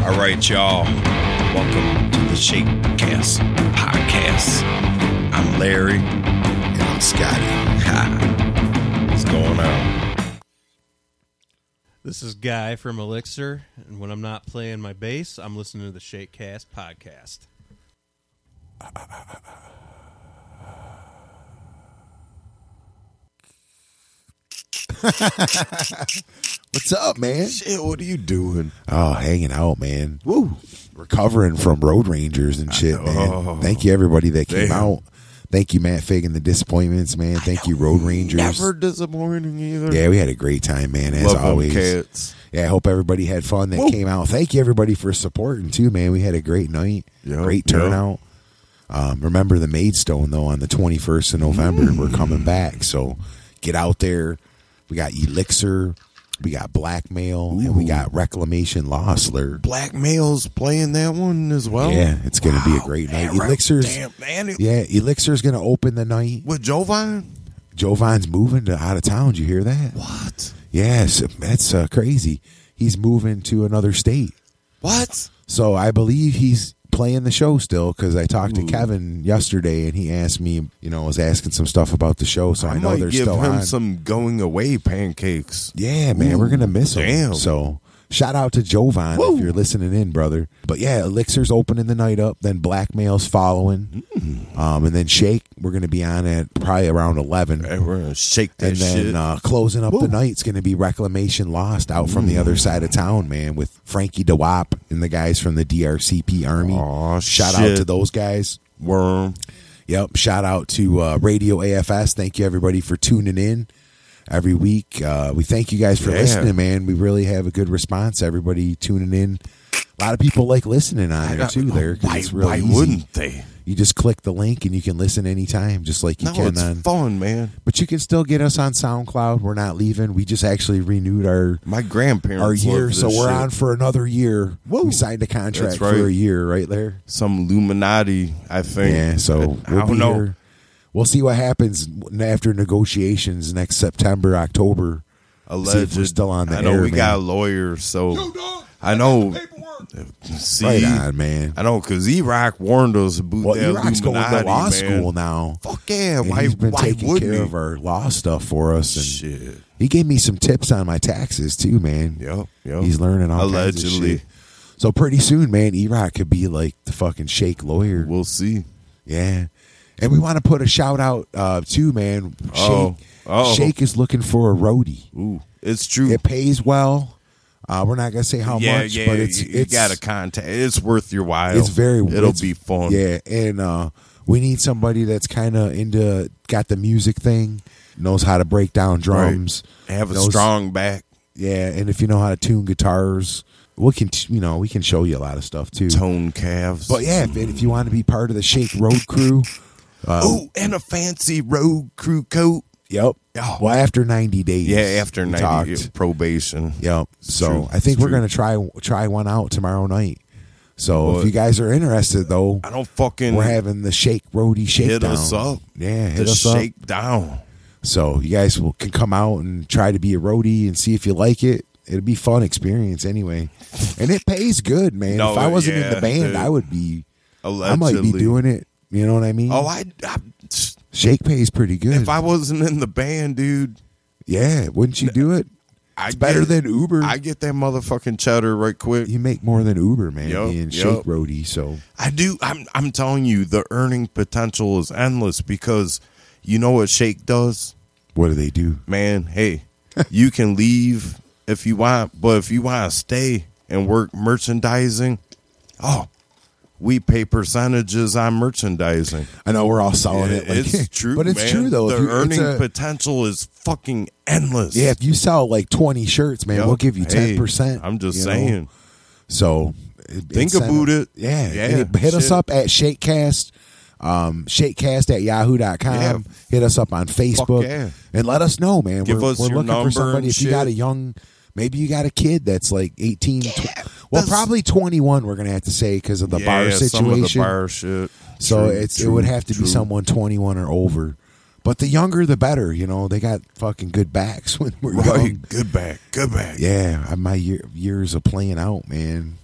All right, y'all. Welcome to the Shakecast podcast. I'm Larry. And I'm Scotty. Ha. What's going on? This is Guy from Elixir, and when I'm not playing my bass, I'm listening to the Shakecast podcast. What's up, man? Shit, what are you doing? Oh, hanging out, man. Woo. Recovering from Road Rangers and shit, man. Thank you, everybody that came out. Thank you, Matt Fig and the Disappointments, man. Thank you, Road Rangers. Never disappointing either. Yeah, we had a great time, man, as Love always. them cats. Yeah, I hope everybody had fun that came out. Thank you, everybody, for supporting, too, man. We had a great night. Great turnout. Remember the Maidstone, though, on the 21st of November. We're coming back, so get out there. We got Elixir. We got Blackmail. And we got Reclamation Lostler. Blackmail's playing that one as well. Yeah, it's going to be a great night. Elixir's, damn, man. Elixir's going to open the night. With Jovan? Jovan's moving to out of town. Did you hear that? What? Yes, that's crazy. He's moving to another state. What? So I believe he's playing the show still, because I talked to Kevin yesterday and he asked me, was asking some stuff about the show. So I know they're still on. Give him some going away pancakes. Yeah, man, we're gonna miss him. Damn. So shout out to Jovan if you're listening in, brother. But yeah, Elixir's opening the night up. Then Blackmail's following, and then Shake. We're gonna be on at probably around 11. Hey, we're gonna shake that shit. And then closing up the night's gonna be Reclamation Lost out from the other side of town, man, with Frankie DeWap and the guys from the DRCP Army. Aw, shout shit. out to those guys. Worm. Yep. Shout out to Radio AFS. Thank you, everybody, for tuning in every week. We thank you guys for listening, man. We really have a good response. Everybody tuning in. A lot of people like listening on there, too. Why wouldn't they? You just click the link and you can listen anytime, just like you can it's on. fun, man. But you can still get us on SoundCloud. We're not leaving. We just actually renewed my grandparents our year, love this so we're shit. on for another year. Woo. We signed a contract That's right. for a year, right there. Some Illuminati, I think. Yeah, so we'll be here. We'll see what happens after negotiations next September, October. Alleged. See if we're still on the I know air, we man. got lawyers, so I know. See, Right on, man. I know, because E-Rock warned us about Well, that E-Rock's going Illuminati, to law man. school now. Fuck yeah! And Why? he's been why taking wouldn't care he? of our law stuff for us. And Shit. he gave me some tips on my taxes too, man. Yep. He's learning all kinds of Allegedly. shit. So pretty soon, man, E-Rock could be like the fucking Shake lawyer. We'll see. Yeah. And we want to put a shout out too, man. Shake is looking for a roadie. Ooh, it's true. It pays well. We're not gonna say how much, but you got to contact. It's worth your while. It's very. It'll be fun. Yeah, and we need somebody that's kind of got the music thing, knows how to break down drums, Right. Have a strong back. Yeah, and if you know how to tune guitars, we can show you a lot of stuff too. Tone calves. But yeah, if you want to be part of the Shake Road Crew, and a fancy road crew coat. Yep. Oh. Well, after 90 days. Yeah, after 90 talked. probation. Yep. So true. I think we're gonna try one out tomorrow night. So if you guys are interested, though, I don't fucking. we're having the Shake Roadie Shakedown. Hit us up. Yeah, hit The us up. shakedown. So you guys can come out and try to be a roadie and see if you like it. It'll be a fun experience anyway, and it pays good, man. No, if I wasn't in the yeah, band, dude. I would be. Allegedly. I might be doing it. You know what I mean? Oh, I Shake pays pretty good. if I wasn't in the band, dude, yeah, wouldn't you do it? It's better than Uber. I get that motherfucking cheddar right quick. You make more than Uber, man, Yup, being yup. Shake roadie. So I do. I'm telling you, the earning potential is endless because you know what Shake does, what do they do? man. Hey, you can leave if you want, but if you want to stay and work merchandising, we pay percentages on merchandising. I know we're all selling it. Like, It's true, but it's man. true though. The earning potential is fucking endless. yeah, if you sell like 20 shirts, man, Yup. we'll give you Hey, 10%. I'm just you know? saying. So Think about it. Yeah. Yeah, And hit us shit. up at Shakecast, Shakecast at yahoo.com. Yeah. Hit us up on Facebook yeah. and let us know, man. Give we're us your looking number for somebody. and If you got shit. a young, maybe you got a kid that's like 18. Well, that's- probably 21, we're going to have to say because of the bar situation. Some of the bar shit. So True, it would have to true. be someone 21 or over. But the younger, the better. You know, they got fucking good backs when we're young. Right. Good back. Yeah, my years of playing out, man.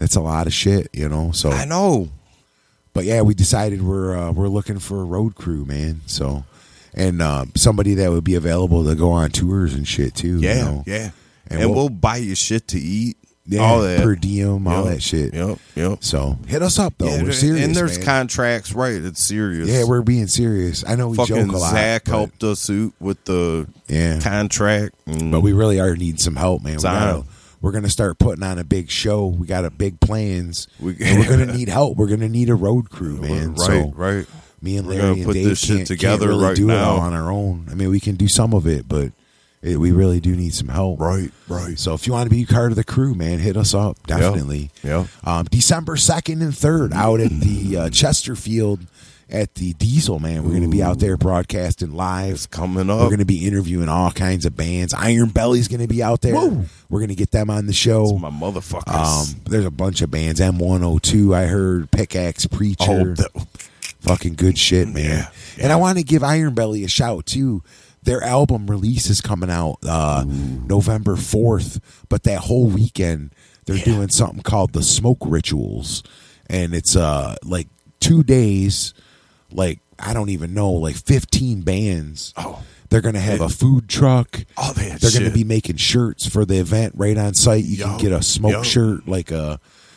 That's a lot of shit, you know. So I know. But yeah, we decided we're looking for a road crew, man. So, and somebody that would be available to go on tours and shit too. Yeah, you know? yeah. And we'll buy you shit to eat. Yeah, all that per diem, all that shit. Yep. So hit us up though. Yeah, we're serious, and there's man. contracts, right? It's serious. Yeah, we're being serious. I know we fucking joke a lot. Zach but, helped us out with the contract, but we really are needing some help, man. We're gonna start putting on a big show. We got a big plans. We're gonna need help. We're gonna need a road crew, man. Right. Me and Larry and put Dave this shit together can't really right do now. it all on our own. I mean, we can do some of it, but we really do need some help. Right. So if you want to be part of the crew, man, hit us up. Definitely. Yeah. December 2nd and 3rd out at the Chesterfield at the Diesel, man. We're going to be out there broadcasting live. It's coming up. We're going to be interviewing all kinds of bands. Iron Belly's going to be out there. Woo! We're going to get them on the show. That's my motherfuckers. There's a bunch of bands. M102, I heard. Pickaxe Preacher. Fucking good shit, man. Yeah. And I want to give Iron Belly a shout, too. Their album release is coming out November 4th, but that whole weekend they're doing something called the Smoke Rituals, and it's like 2 days, like I don't even know, like 15 bands. Oh, they're gonna have a food truck. Oh, they're gonna be making shirts for the event right on site. You can get a smoke shirt, like a.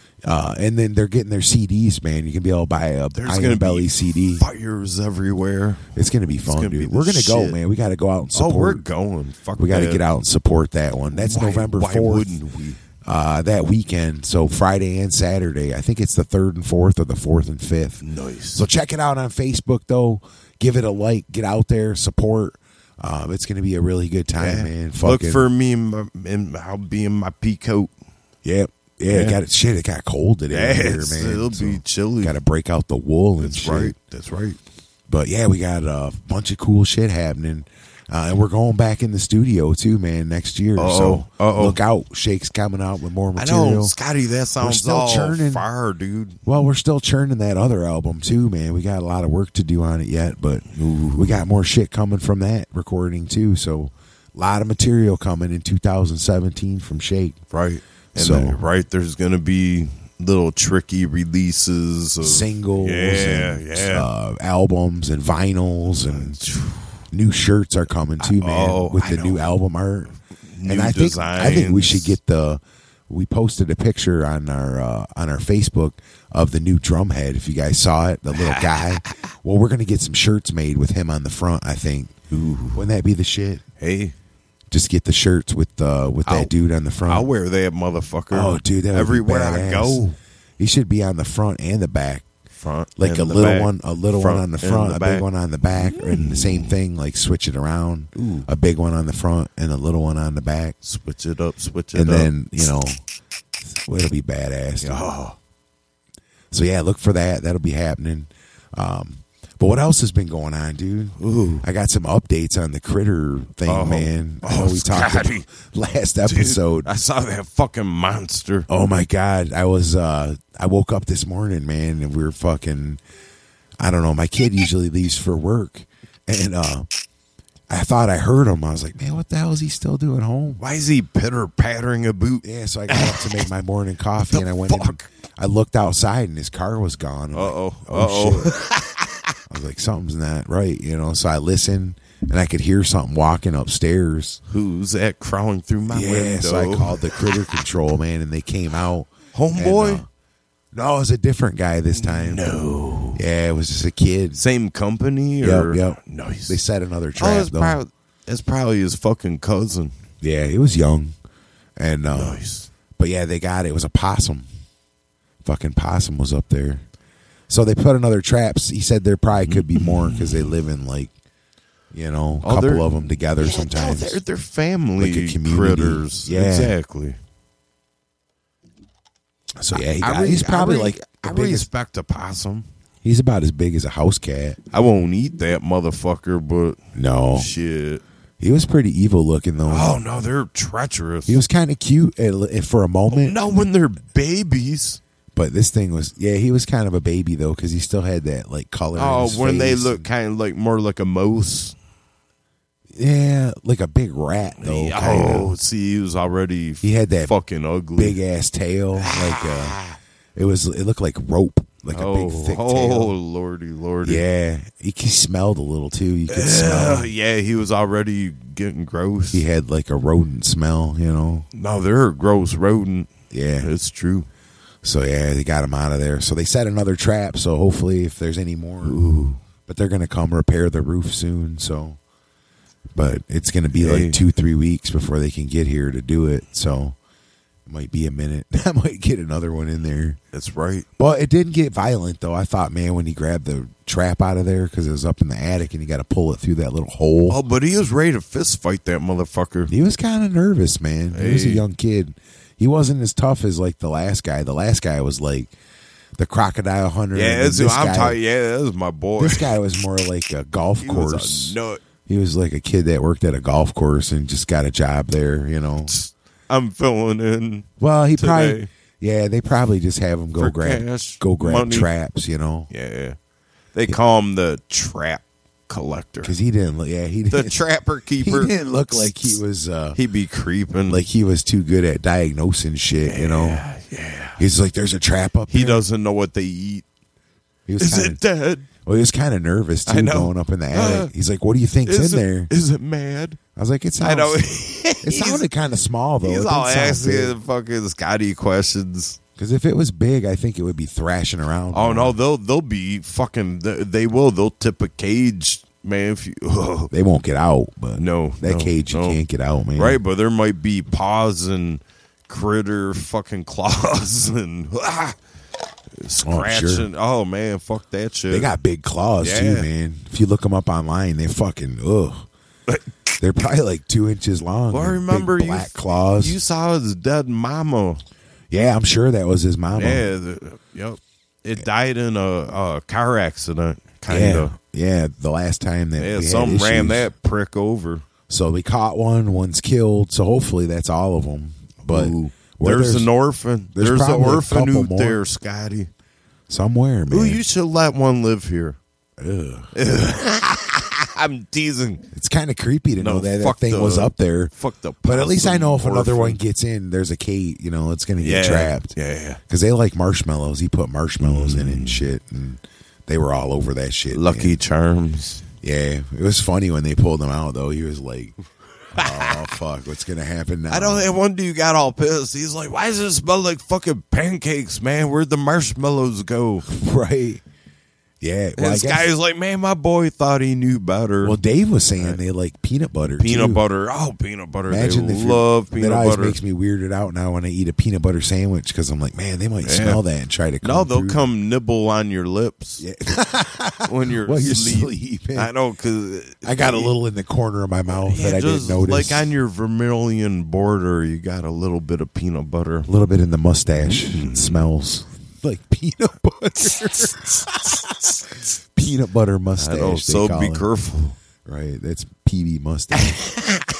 And then they're getting their CDs, man. You can be able to buy a Iron Belly CD. Fires everywhere. It's going to be fun, dude. We're going to go, man. We got to go out and support. Oh, we're going. Fuck we got to get out and support that one. That's November 4th. Why wouldn't we? That weekend. So Friday and Saturday. I think it's the 3rd and 4th or the 4th and 5th. Nice. So check it out on Facebook, though. Give it a like. Get out there. Support. It's going to be a really good time, man. Look for me and I'll be in my pea coat. Yep. Yeah, it got cold today here, man. It'll be chilly. Got to break out the wool and shit. That's right. But yeah, we got a bunch of cool shit happening. And we're going back in the studio too, man, next year. So look out. Shake's coming out with more material. I know, Scotty, that sounds still all churning. fire, dude. Well, we're still churning that other album too, man. We got a lot of work to do on it yet, but we got more shit coming from that recording too. So a lot of material coming in 2017 from Shake. Right. And there's going to be little tricky releases of singles and albums and vinyls and new shirts are coming too, man, with the new album art. And I think we should get we posted a picture on our Facebook of the new drum head. If you guys saw it, the little guy. Well, we're going to get some shirts made with him on the front, I think. Ooh. Wouldn't that be the shit? Hey. Just get the shirts with that dude on the front. I'll wear that motherfucker. Oh, dude, that would everywhere be I go. He should be on the front and the back. Front, like a little one on the front, a big one on the back, and the same thing. Like switch it around. Ooh. A big one on the front and a little one on the back. Switch it up. And then it'll be badass. Oh. So yeah, look for that. That'll be happening. But what else has been going on, dude? Ooh. I got some updates on the critter thing, man. I know we talked about last episode. Dude, I saw that fucking monster. Oh my God. I woke up this morning, man, and we were fucking, I don't know, my kid usually leaves for work. And I thought I heard him. I was like, man, what the hell is he still doing home? Why is he pitter-pattering a boot? Yeah, so I got up to make my morning coffee, and I went in. I looked outside, and his car was gone. Shit. I was like, something's not right, So I listened, and I could hear something walking upstairs. Who's that crawling through my window? So I called the critter control, man, and they came out. Homeboy? And, no, it was a different guy this time. No. Yeah, it was just a kid. Same company? Or? Yep. Nice. They set another trap, though. It's probably his fucking cousin. Yeah, he was young. And nice. But yeah, they got it. It was a possum. Fucking possum was up there. So they put another traps. He said there probably could be more because they live in a couple of them together sometimes. No, they're family like a community. Critters. Yeah. Exactly. So yeah, he's probably I respect a possum. He's about as big as a house cat. I won't eat that motherfucker, but no shit. He was pretty evil looking though. Oh no, they're treacherous. He was kind of cute for a moment. No, when they're babies. But this thing was, he was kind of a baby though because he still had that color. Oh, in his when face. they look kind of more like a mouse. Yeah, like a big rat though. See, he was already he had that fucking ugly big ass tail, It looked like rope, like a big thick tail. Oh, lordy. Yeah, he smelled a little too. You could smell. Yeah, he was already getting gross. He had like a rodent smell, No, they're a gross rodent. Yeah, it's true. So yeah, they got him out of there. So they set another trap. So hopefully, if there's any more, but they're gonna come repair the roof soon. So, but it's gonna be like 2-3 weeks before they can get here to do it. So it might be a minute. I might get another one in there. That's right. But it didn't get violent though. I thought, man, when he grabbed the trap out of there because it was up in the attic and you got to pull it through that little hole. Oh, but he was ready to fist fight that motherfucker. He was kind of nervous, man. He was a young kid. He wasn't as tough as like the last guy. The last guy was like the crocodile hunter. Yeah, that was my boy. This guy was more like a golf course. Was a nut. He was like a kid that worked at a golf course and just got a job there, I'm filling in. Well, he today. probably, they probably just have him go grab money. traps, Yeah, they call him the trap collector because he didn't. Yeah, he didn't. The trapper keeper. He didn't look like he was. He'd be creeping like he was too good at diagnosing shit. Yeah. He's like, "There's a trap up." He there. doesn't know what they eat. Is it dead? Well, he was kind of nervous too, going up in the attic. He's like, "What do you think's in there?" Is it mad? I was like, "It sounds." I know. It sounded kind of small though. He's all asking fucking Scotty questions. Because if it was big, I think it would be thrashing around. Oh no, they'll be fucking. They'll tip a cage, man. If you, they won't get out, but that cage you can't get out, man. Right, but there might be paws and critter fucking claws and scratching. Oh man, fuck that shit. They got big claws too, man. If you look them up online, they fucking they're probably like 2 inches long. Well, I remember big black claws. You saw his dead mama. Yeah, I'm sure that was his mama. Yeah, yep. It died in a car accident, kind of. Yeah, the last time that some ran that prick over. So we caught one's killed. So hopefully that's all of them. But there's an orphan. There's an orphan out there, Scotty. Somewhere, man. Ooh, you should let one live here. Ugh. I'm teasing. It's kind of creepy to know that thing was up there. But at least I know if another one gets in, there's a cate. It's going to get trapped. Yeah. Because they like marshmallows. He put marshmallows in it and shit, and they were all over that shit. Lucky Charms. Yeah, it was funny when they pulled him out though. He was like, "Oh fuck, what's going to happen now?" I don't think one dude got all pissed. He's like, "Why does it smell like fucking pancakes, man? Where'd the marshmallows go?" Right. Yeah, well, this guy's like, man, my boy thought he knew better. Well, Dave was saying they like peanut butter. Peanut too. butter. Oh, peanut butter. Imagine they love peanut butter. That always makes me weirded out now when I eat a peanut butter sandwich because I'm like, man, they might smell that and try to come No, they'll through. come nibble on your lips when you're sleeping. I know, because I got a little in the corner of my mouth that I didn't notice. Like on your vermilion border, you got a little bit of peanut butter. A little bit in the mustache. It smells like peanut butter. Peanut butter mustache. I know, so be careful. Right, that's PB mustache.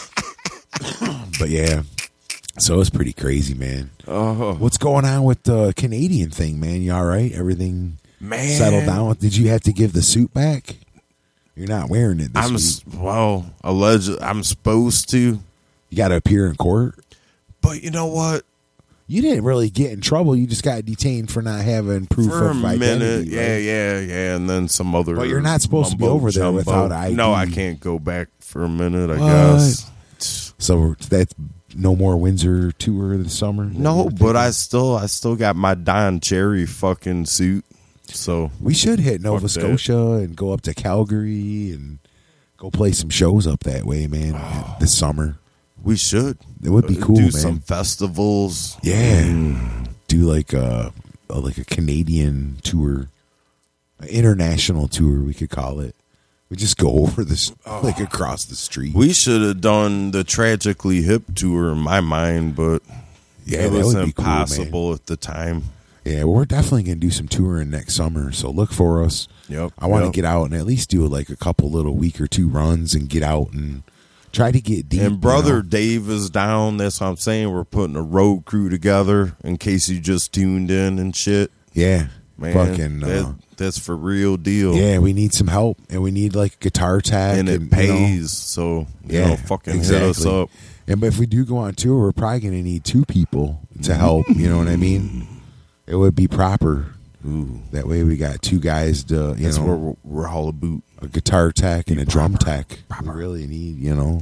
But yeah, so it's pretty crazy, man. What's going on with the Canadian thing, man? You all right? Everything settled down? Did you have to give the suit back? You're not wearing it this week. Well, allegedly, I'm supposed to. You got to appear in court? But you know what? You didn't really get in trouble. You just got detained for not having proof of identity. Yeah, and then some other. But you're not supposed to be over there without ID. No, I can't go back for a minute. I guess. So that's no more Windsor tour this summer. No, but I still got my Don Cherry fucking suit. So we should hit Nova Scotia and go up to Calgary and go play some shows up that way, man. This summer. We should. It would be cool, do man. Some festivals. Yeah. Do like a Canadian tour, an international tour, we could call it. We just go over this, like across the street. We should have done the Tragically Hip tour in my mind, but it was impossible at the time. Yeah, we're definitely going to do some touring next summer, so look for us. Yep. I want to get out and at least do like a couple little week or two runs and get out and try to get deep. And Brother Dave is down. That's what I'm saying. We're putting a road crew together in case you just tuned in and shit. Yeah. Man, fucking, that's for real deal. Yeah, we need some help. And we need like guitar tech. And it pays. So, fucking hit us up. And but if we do go on tour, we're probably going to need two people to help. You know what I mean? It would be proper. Ooh. That way we got two guys to, That's what we're all about. A guitar tech and a drum tech. We really need,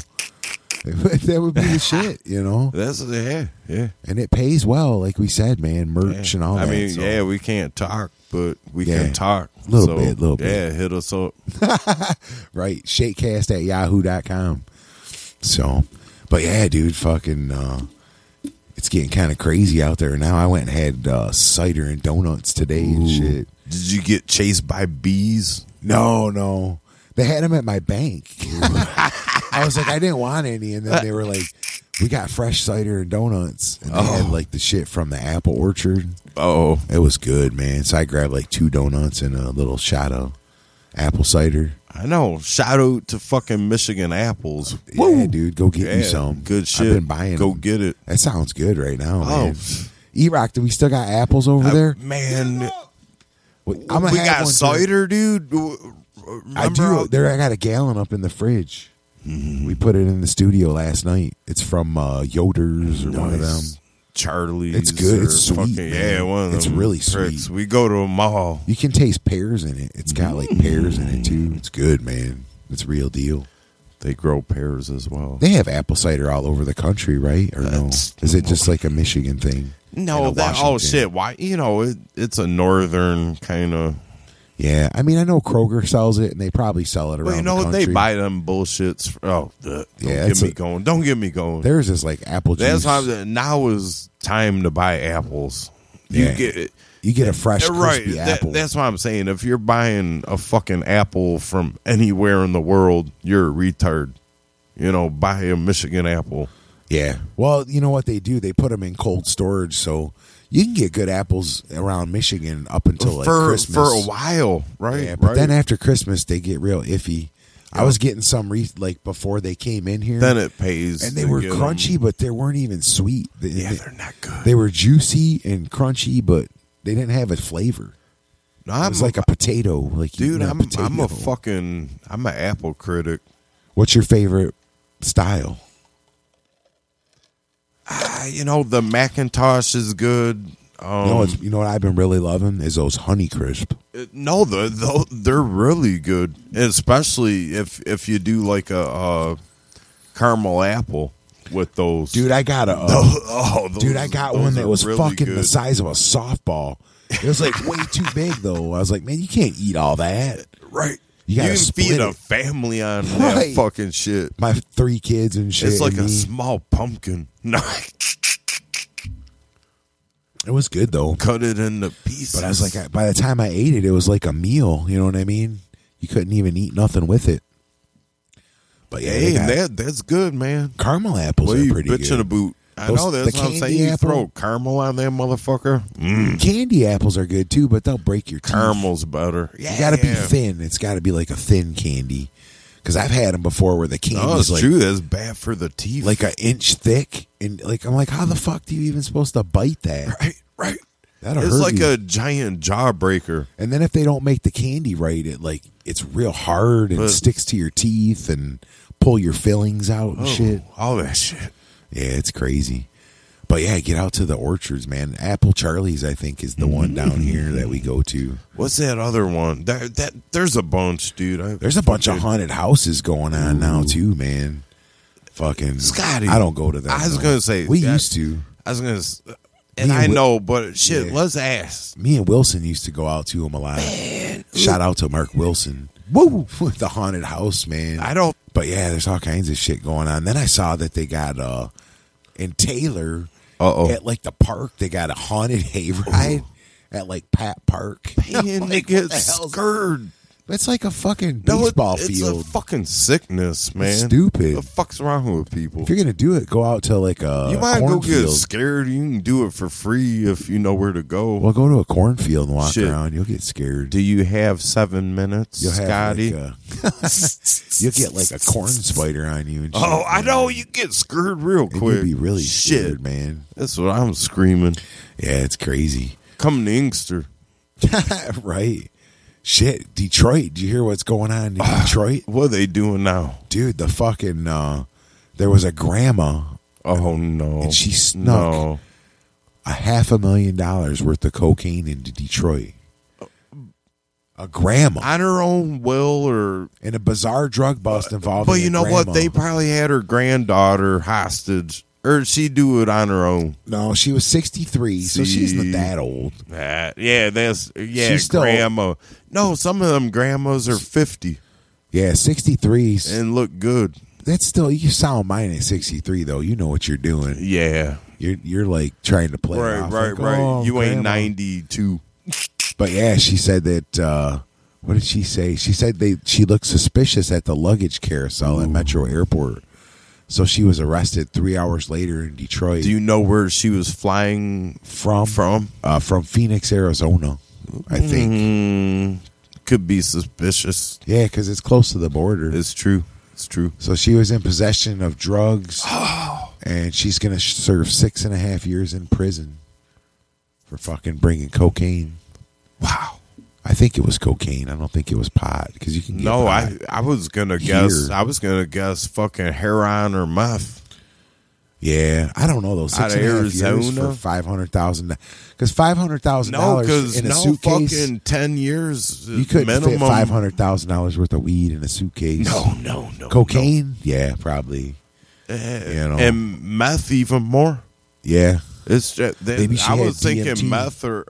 that would be the shit, That's yeah. And it pays well, like we said, man. Merch and all that. I mean, so. we can't talk, but we can talk. Little bit. Yeah, hit us up. Right. Shakecast@yahoo.com. So, but yeah, dude, fucking, it's getting kind of crazy out there now. I went and had cider and donuts today and shit. Did you get chased by bees? No. They had them at my bank. I was like, I didn't want any. And then they were like, we got fresh cider and donuts. And they had like the shit from the apple orchard. Oh. It was good, man. So I grabbed like 2 donuts and a little shot of apple cider. I know. Shout out to fucking Michigan apples. Yeah, Woo. dude, go get me some. Good shit. I've been buying Go them. get it. That sounds good right now, man. E-Rock, do we still got apples over there? Man. I'm gonna we have got one cider, dude. I do. I got a gallon up in the fridge. We put it in the studio last night. It's from Yoder's or one of them. Charlie's. It's good. It's sweet. Man. One of them. It's really pricks. sweet. We go to a mall. You can taste pears in it. It's got like pears in it too. It's good, man. It's real deal. They grow pears as well. They have apple cider all over the country, right? Or no? Is it just like a Michigan thing? No, shit. Why? It's a northern kind of. Yeah, I mean, I know Kroger sells it, and they probably sell it around the country. They buy them bullshits. Don't get me going. Theirs is like apple juice. That's why now is time to buy apples. You get it. You get a fresh, crispy apple. That's what I'm saying. If you're buying a fucking apple from anywhere in the world, you're a retard. Buy a Michigan apple. Yeah. Well, you know what they do? They put them in cold storage, so you can get good apples around Michigan up until Christmas. For a while, right? Yeah, but then after Christmas, they get real iffy. I was getting some before they came in here. Then it pays. And they were crunchy, but they weren't even sweet. They're not good. They were juicy and crunchy, but they didn't have a flavor. No, it was like a potato. Like, dude, I'm an apple critic. What's your favorite style? The Macintosh is good. You know what I've been really loving is those Honey Crisp. No, they're really good, especially if you do like a caramel apple with those. Dude, I got I got one that was really fucking good. The size of a softball. It was like way too big though. I was like, man, you can't eat all that. Right. You can feed a family on that fucking shit. My 3 kids and shit. It's like a small pumpkin. No. It was good though. Cut it into pieces. But I was like, by the time I ate it, it was like a meal. You know what I mean? You couldn't even eat nothing with it. But yeah, that's good, man. Caramel apples are pretty good. Bitching about. I know that's what I'm saying. You throw caramel on that motherfucker. Candy apples are good too, but they'll break your teeth. Caramel's better. Yeah, you got to be thin. It's got to be like a thin candy. Because I've had them before where the candy is true. That's bad for the teeth. Like an inch thick, and I'm like, how the fuck do you even supposed to bite that? Right. That'll it's hurt like you. a giant jawbreaker. And then if they don't make the candy right, it's real hard and sticks to your teeth and pull your fillings out and shit. All that shit. Yeah, it's crazy. But yeah, get out to the orchards, man. Apple Charlie's, I think, is the one down here that we go to. What's that other one? There's a bunch, dude. There's a bunch of haunted houses going on now too, man. Fucking Scotty, I don't go to them. I was gonna say we used to. I was gonna, and I know, but shit. Yeah. Let's ask. Me and Wilson used to go out to them a lot. Man. Shout out to Mark Wilson. Woo! With the haunted house, man. But yeah, there's all kinds of shit going on. Then I saw that they got in Taylor. At like the park, they got a haunted hayride at like Pat Park. Man, they get scared. It's like a fucking baseball field. It's a fucking sickness, man. It's stupid. What the fuck's wrong with people? If you're gonna do it, go out to like a You might go get field. scared. You can do it for free if you know where to go. Well, go to a cornfield and walk around. You'll get scared. Do you have 7 minutes, You'll have Scotty? You'll get like a corn spider on you. And shit, I know. You get scared real quick. You'll be really scared, man. That's what I'm screaming. Yeah, it's crazy. Come to Inkster. Right. Shit, Detroit. Did you hear what's going on in Detroit? What are they doing now? Dude, the fucking, there was a grandma. Oh, no. And she snuck $500,000 worth of cocaine into Detroit. A grandma on her own will, or in a bizarre drug bust involving. But you know what? They probably had her granddaughter hostage, or she do it on her own. No, she was 63, so she's not that old. She's still, grandma. No, some of them grandmas are 50. Yeah, 63s and look good. That's still, you sound mine at 63 though. You know what you're doing. Yeah, you're like trying to play right, off. Right, like, right. Oh, you grandma. Ain't 92. But yeah, she said that. What did she say? She said she looked suspicious at the luggage carousel at Metro Airport. So she was arrested 3 hours later in Detroit. Do you know where she was flying from? From Phoenix, Arizona, I think. Could be suspicious. Yeah, because it's close to the border. It's true. It's true. So she was in possession of drugs, and she's going to serve 6.5 years in prison for fucking bringing cocaine. Wow. I think it was cocaine. I don't think it was pot because you can get pot I was gonna guess. I was gonna guess fucking heroin or meth. Yeah, I don't know those 6.5 years for $500,000 because $500,000 in a suitcase. Fucking 10 years. You couldn't minimum. fit $500,000 worth of weed in a suitcase. No. Cocaine? No. Yeah, probably. And meth even more. Yeah. It's just, maybe I was DMT. thinking meth or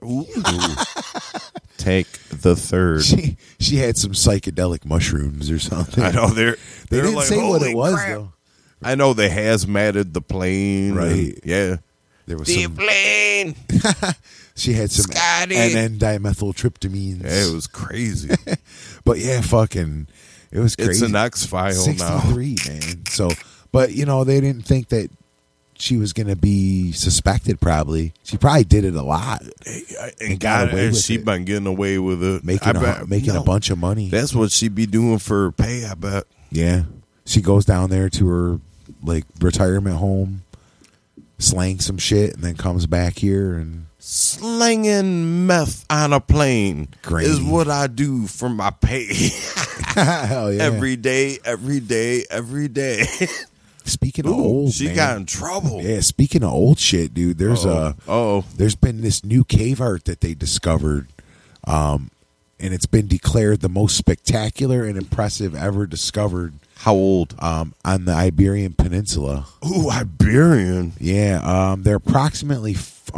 take the third. She had some psychedelic mushrooms or something. I know they didn't like, say what it was crap. though. I know they hazmated the plane. Right. Yeah. There was the some plane. She had some NN-dimethyltryptamines. Yeah, it was crazy. But yeah, fucking it was crazy. It's an X-File 63, now. Man. So, but they didn't think that she was going to be suspected. Probably she probably did it a lot and got away with it. She been getting away with it, making a bunch of money. That's what she be doing for her pay. I bet. Yeah, she goes down there to her retirement home, slang some shit, and then comes back here and slinging meth on a plane is what I do for my pay. Hell yeah! Every day. Speaking of old, she man, got in trouble. Yeah, speaking of old shit, dude. There's there's been this new cave art that they discovered, and it's been declared the most spectacular and impressive ever discovered. How old? On the Iberian Peninsula. Ooh, Iberian. Yeah, they're approximately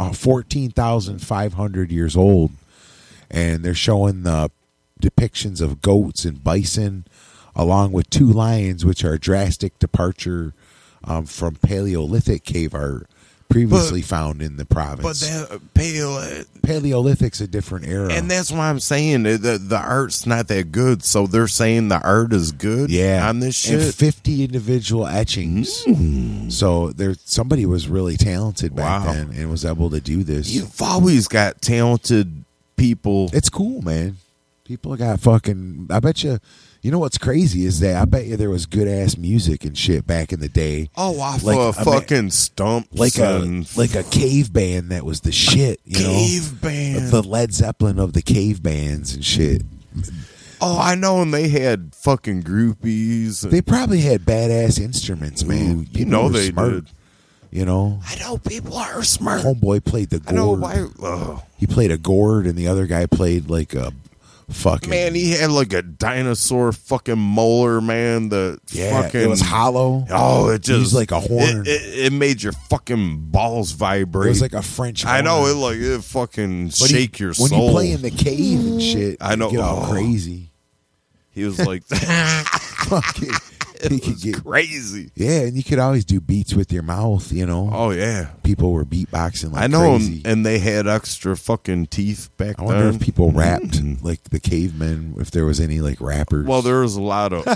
14,500 years old, and they're showing the depictions of goats and bison, along with two lions, which are a drastic departure from Paleolithic cave art previously found in the province. But that Paleolithic's a different era. And that's why I'm saying the art's not that good. So they're saying the art is good on this shit? And 50 individual etchings. So somebody was really talented back then and was able to do this. You've always got talented people. It's cool, man. People got fucking... I bet you... You know what's crazy is that I bet you there was good ass music and shit back in the day. Oh, off of fucking stumps, like a cave band that was the shit. Cave band, the Led Zeppelin of the cave bands and shit. Oh, I know, and they had fucking groupies. They probably had badass instruments, man. People they smart. did. I know people are smart. Homeboy played the gourd. He played a gourd, and the other guy played like a. Fucking man, he had like a dinosaur fucking molar, man. Fucking it was hollow. Oh, it just was like a horn. It made your fucking balls vibrate. It was like a French horn. I know it fucking shake your soul when you play in the cave and shit. I know, you get all crazy. He was like fucking. It was crazy. Yeah, and you could always do beats with your mouth, Oh, yeah. People were beatboxing like I know, crazy. And they had extra fucking teeth back then. I wonder if people rapped like the cavemen, if there was any like rappers. Well, there was a lot of,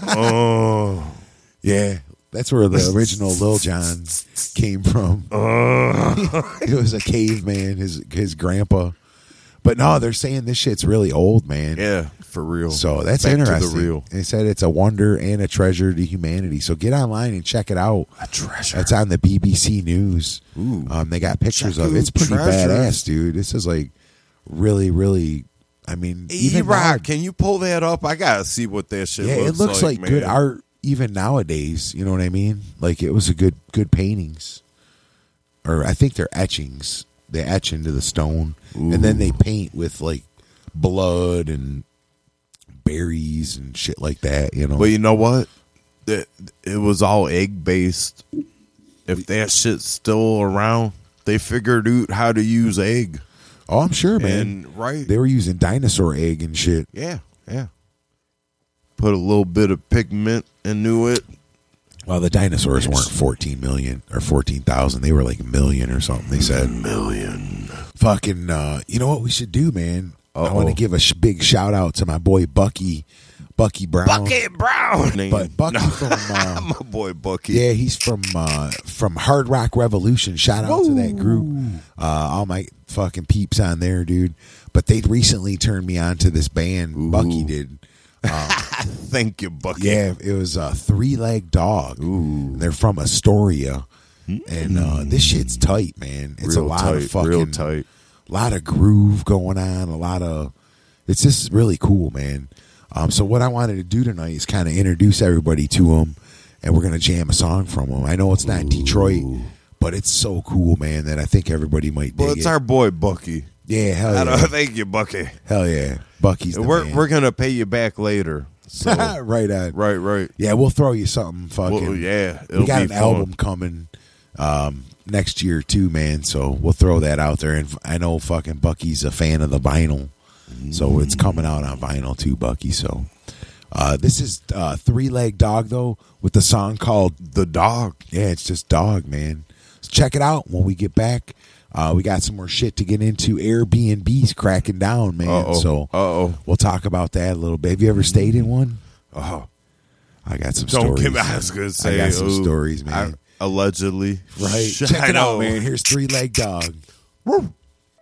Yeah, that's where the original Lil Jon came from. It was a caveman, his grandpa. But no, they're saying this shit's really old, man. Yeah, for real. So that's Back interesting. To the real. They said it's a wonder and a treasure to humanity. So get online and check it out. A treasure. It's on the BBC News. Ooh. They got pictures of it. It's pretty badass, dude. This is like really, really. I mean, even E-Rock, can you pull that up? I gotta see what that shit looks like. Yeah, it looks like man. good art even nowadays. You know what I mean? Like it was a good paintings, or I think they're etchings. they etch into the stone, and then they paint with like blood and berries and shit like that. You know, but you know what? It was all egg based. If that shit's still around, they figured out how to use egg. Oh, I'm sure, man. And, right, they were using dinosaur egg and shit. Yeah. Put a little bit of pigment into it. Well, the dinosaurs weren't 14 million or 14,000. They were like a million or something. They said million. Fucking, you know what we should do, man? I want to give a big shout out to my boy Bucky Brown. Bucky Brown. But Bucky from my boy Bucky. Yeah, he's from Hard Rock Revolution. Shout out to that group. All my fucking peeps on there, dude. But they recently turned me on to this band. Bucky did. Thank you, Bucky. Yeah, it was a 3-Leg Dog. They're from Astoria. And this shit's tight, man. It's real a lot tight, of fucking real tight. A lot of groove going on, it's just really cool, man. So what I wanted to do tonight is kind of introduce everybody to them, and we're going to jam a song from them. I know it's not Detroit, but it's so cool, man, that I think everybody might dig it's our boy Bucky. Yeah, hell yeah. Thank you, Bucky. Hell yeah. Bucky's the man. We're going to pay you back later. So. Right on. Right. Yeah, we'll throw you something fucking. Well, yeah, we got an album coming next year too, man, so we'll throw that out there. And I know fucking Bucky's a fan of the vinyl, so it's coming out on vinyl too, Bucky. So this is 3-Leg Dog, though, with the song called The Dog. Yeah, it's just Dog, man. So check it out when we get back. We got some more shit to get into. Airbnb's cracking down, man. So we'll talk about that a little bit. Have you ever stayed in one? I got some stories. I was going to say. I got some stories, man. Allegedly. Right. Check it out, man. Here's 3-Leg Dog. Woo.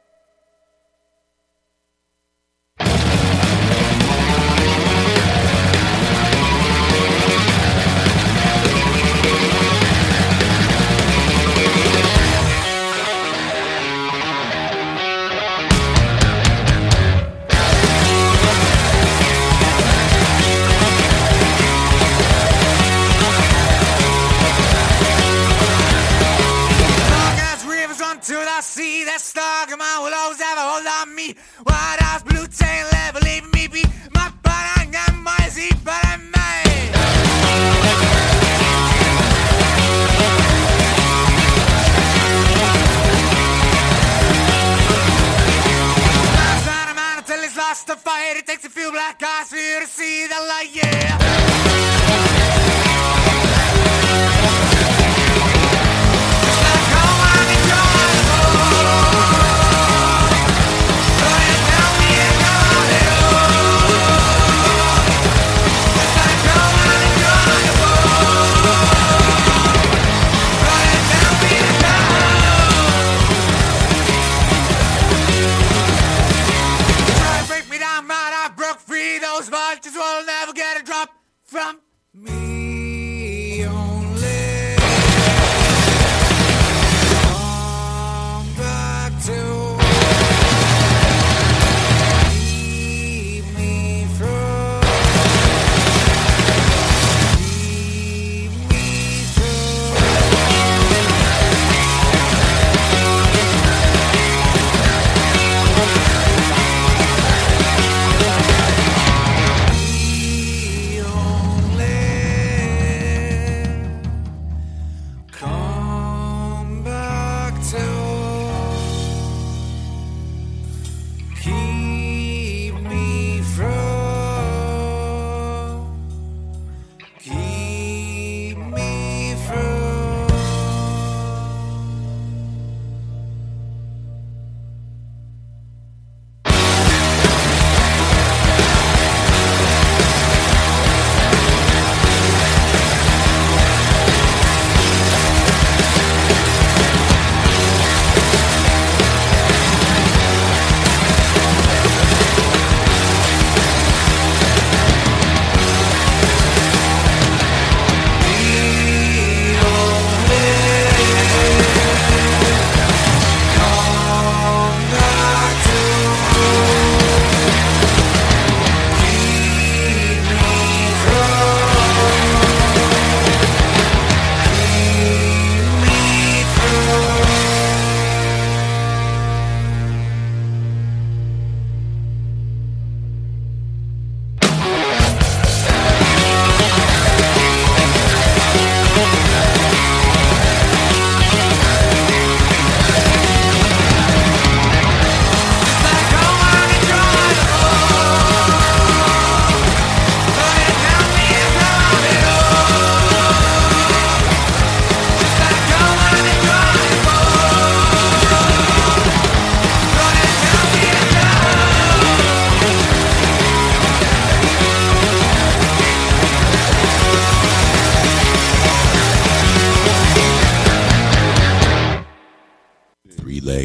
To the sea, that star of mine will always have a hold on me. White house, blue tail, level, leaving me be. My parang and my Z, but I'm made. Last night a man until he's lost the fight. It takes a few black eyes for you to see the light, yeah. Will never get a drop from me only. Come back to leave me through. Leave me through. Only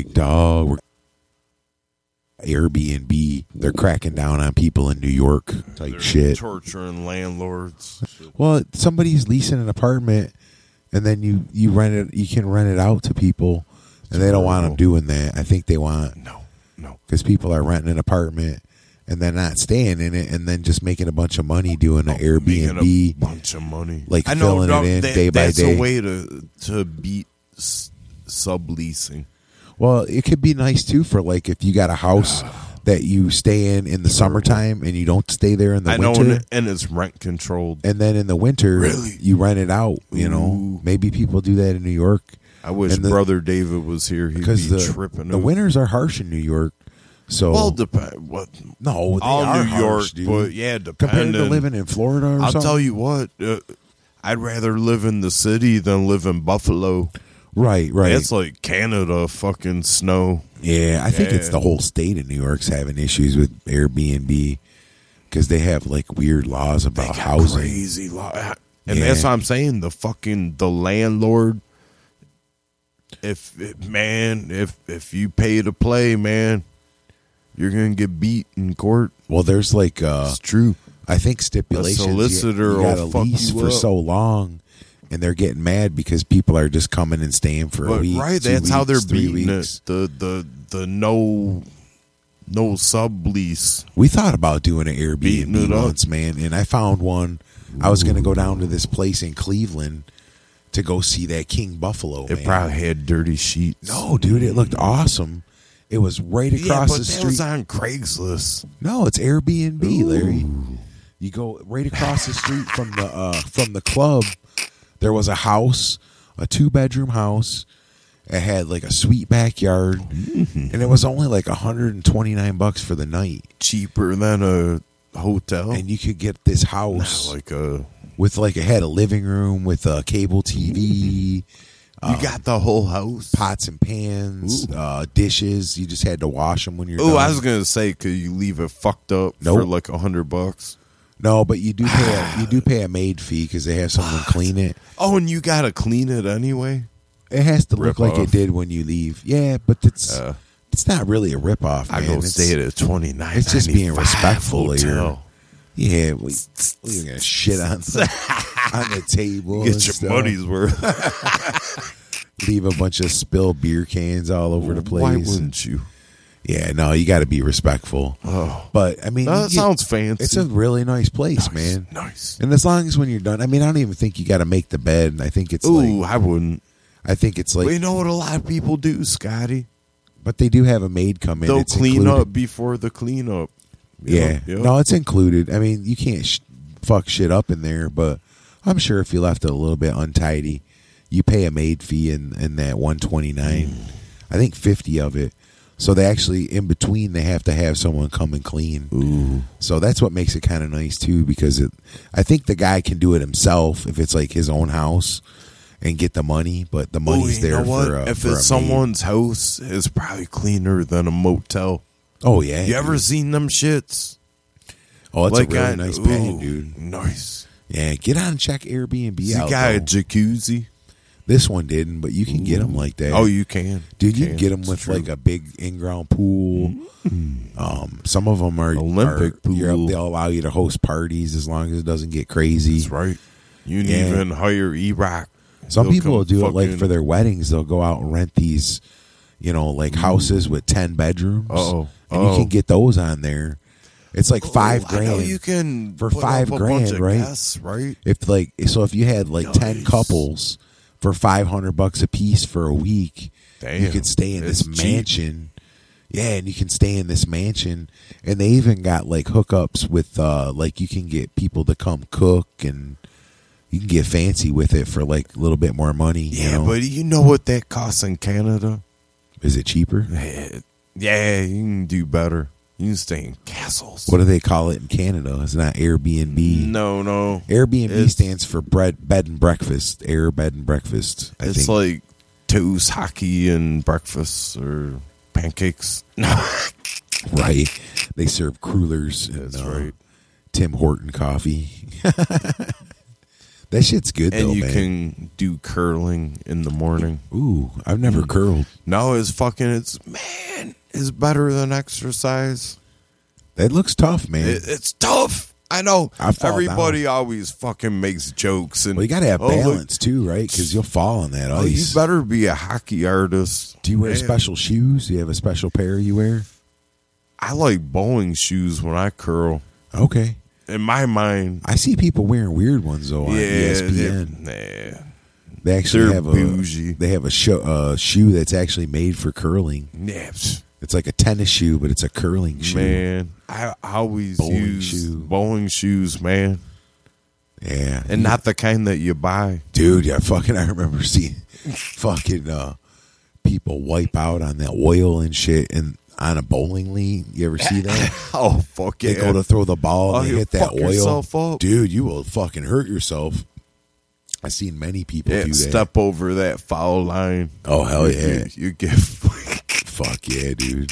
like, dog, Airbnb, they're cracking down on people in New York type shit. Torturing landlords. Well, somebody's leasing an apartment, and then you rent it. You can rent it out to people, and they don't want them doing that. I think they want no, because people are renting an apartment and then not staying in it, and then just making a bunch of money doing an Airbnb. A bunch of money, like filling it in day by day. That's a way to beat subleasing. Well, it could be nice too for like if you got a house that you stay in the summertime and you don't stay there in the winter. And it's rent controlled. And then in the winter, you rent it out. You know, Ooh. maybe people do that in New York. I wish Brother David was here. He'd be tripping. The winters are harsh in New York. So No, they all are New harsh, York, dude. but yeah, Compared to living in Florida or I'll something. tell you what, I'd rather live in the city than live in Buffalo. Right. It's like Canada fucking snow. Yeah, I think it's the whole state of New York's having issues with Airbnb because they have like weird laws about housing. Crazy law. And that's what I'm saying. The landlord, if you pay to play, man, you're gonna get beat in court. Well, there's like it's true. I think stipulations. A solicitor you got will a fuck lease you for up. so long, and they're getting mad because people are just coming and staying for a week. Right, 2 that's how they're weeks, 3 beating weeks. it. The no sublease. We thought about doing an Beating Airbnb it up. once, man, and I found one. I was going to go down to this place in Cleveland to go see that King Buffalo. It man. probably had dirty sheets. No, dude, it looked awesome. It was right across but the that street. was on Craigslist. No, it's Airbnb, Larry. You go right across the street from the club. There was a house, a 2-bedroom house. It had like a sweet backyard, and it was only like $129 for the night. Cheaper than a hotel. And you could get this house with like it had a living room with a cable TV. You got the whole house, pots and pans, dishes. You just had to wash them when you're done. I was gonna say, could you leave it fucked up for like $100? No, but you do pay a maid fee because they have someone clean it. Oh, and you gotta clean it anyway. It has to look like Rip-off. it did when you leave. Yeah, but it's not really a ripoff. I man. go stay at a $29. It's just being respectful hotel. here. Yeah, we're gonna shit on the table. Get and your stuff. money's worth. Leave a bunch of spilled beer cans all over the place. Why wouldn't you? Yeah, no, you got to be respectful. Oh, but I mean, that sounds fancy. It's a really nice place, man. Nice. And as long as when you're done, I mean, I don't even think you got to make the bed. I think it's I wouldn't. I think it's like, Well, you know what a lot of people do, Scotty? but they do have a maid come in. They'll It's clean included. up before the cleanup. Yeah, Yep. no, it's included. I mean, you can't fuck shit up in there, but I'm sure if you left it a little bit untidy, you pay a maid fee in that $129. I think 50 of it. So they actually, in between, they have to have someone come and clean. Ooh. So that's what makes it kind of nice too, because I think the guy can do it himself if it's like his own house and get the money, but the money's you there know what? for a If for a it's maid. someone's house, it's probably cleaner than a motel. Oh yeah, You ever dude. seen them shits? Oh, it's Like a really on- nice ooh, pad, dude. Nice. Yeah, get on and check Airbnb You out. got a though. jacuzzi? This one didn't, but you can get them like that. Oh, you can. Dude, you can get them It's with true. like a big in-ground pool. Some of them are Olympic pool. They'll allow you to host parties as long as it doesn't get crazy. That's right. You can Yeah. even hire E-Rock. Some They'll people come will do it like fucking- for their weddings. They'll go out and rent these, like houses with 10 bedrooms. Uh-oh. And you can get those on there. It's like $5 I know grand. you can for put up $5 a grand, bunch of right? guests, right? If you had like 10 Nice. couples for $500 a piece for a week, you Damn. could stay in this It's cheap. mansion. Yeah, and you can stay in this mansion, and they even got like hookups with like you can get people to come cook, and you can get fancy with it for like a little bit more money. Yeah, you know? but you know what that costs in Canada? Is it cheaper? Yeah, you can do better. You can stay in castles. What do they call it in Canada? It's not Airbnb. No. Airbnb It's- stands for bed and breakfast. Air bed and breakfast. I It's think. like toast, hockey, and breakfast or pancakes. Right. They serve crullers and That's right. Tim Horton coffee. That shit's good, and though, you man. can do curling in the morning. Ooh, I've never curled. No, it's better than exercise. That looks tough, man. It's tough. I know. I fall Everybody always fucking makes jokes, and Well, you got to have balance too, right? Because you'll fall on that Oh, you ice. better be a hockey artist. Do you wear Man. special shoes? Do you have a special pair you wear? I like bowling shoes when I curl. Okay. In my mind, I see people wearing weird ones though on ESPN. They actually They're have bougie. They have a shoe that's actually made for curling. Yeah, It's like a tennis shoe, but it's a curling shoe. man. I always Bowling use shoe. bowling shoes, man, Yeah, and not the kind that you buy. dude. Yeah, I remember seeing fucking people wipe out on that oil and shit, and on a bowling league. You ever see that? Oh fuck yeah! They go to throw the ball and Oh, they you hit that fuck oil. yourself up. Dude, you will fucking hurt yourself. I've seen many people do that. Step over that foul line. Oh hell yeah! You get Fuck yeah, dude.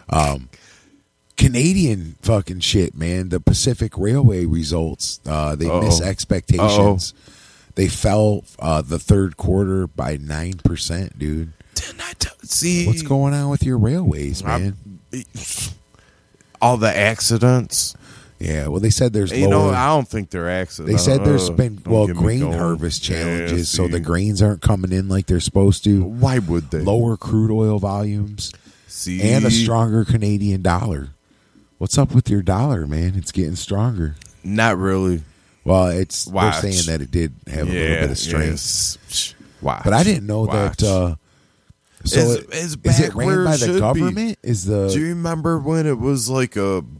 Canadian fucking shit, man. The Pacific Railway results, they miss expectations. They fell the third quarter by 9%, dude. see What's going on with your railways, man? all the accidents. Yeah, well, they said there's You lower. know, I don't think they're accidents. They said there's been Don't get me grain going. harvest challenges, Yeah, so see. the grains aren't coming in like they're supposed to. Why would they? Lower crude oil volumes See, and a stronger Canadian dollar. What's up with your dollar, man? It's getting stronger. Not really. Well, they're Watch. saying that it did have a little bit of strength, yes. Watch. but I didn't know Watch. that. So It's is it back ran where by it the should be. government? Is Do the you remember when it was like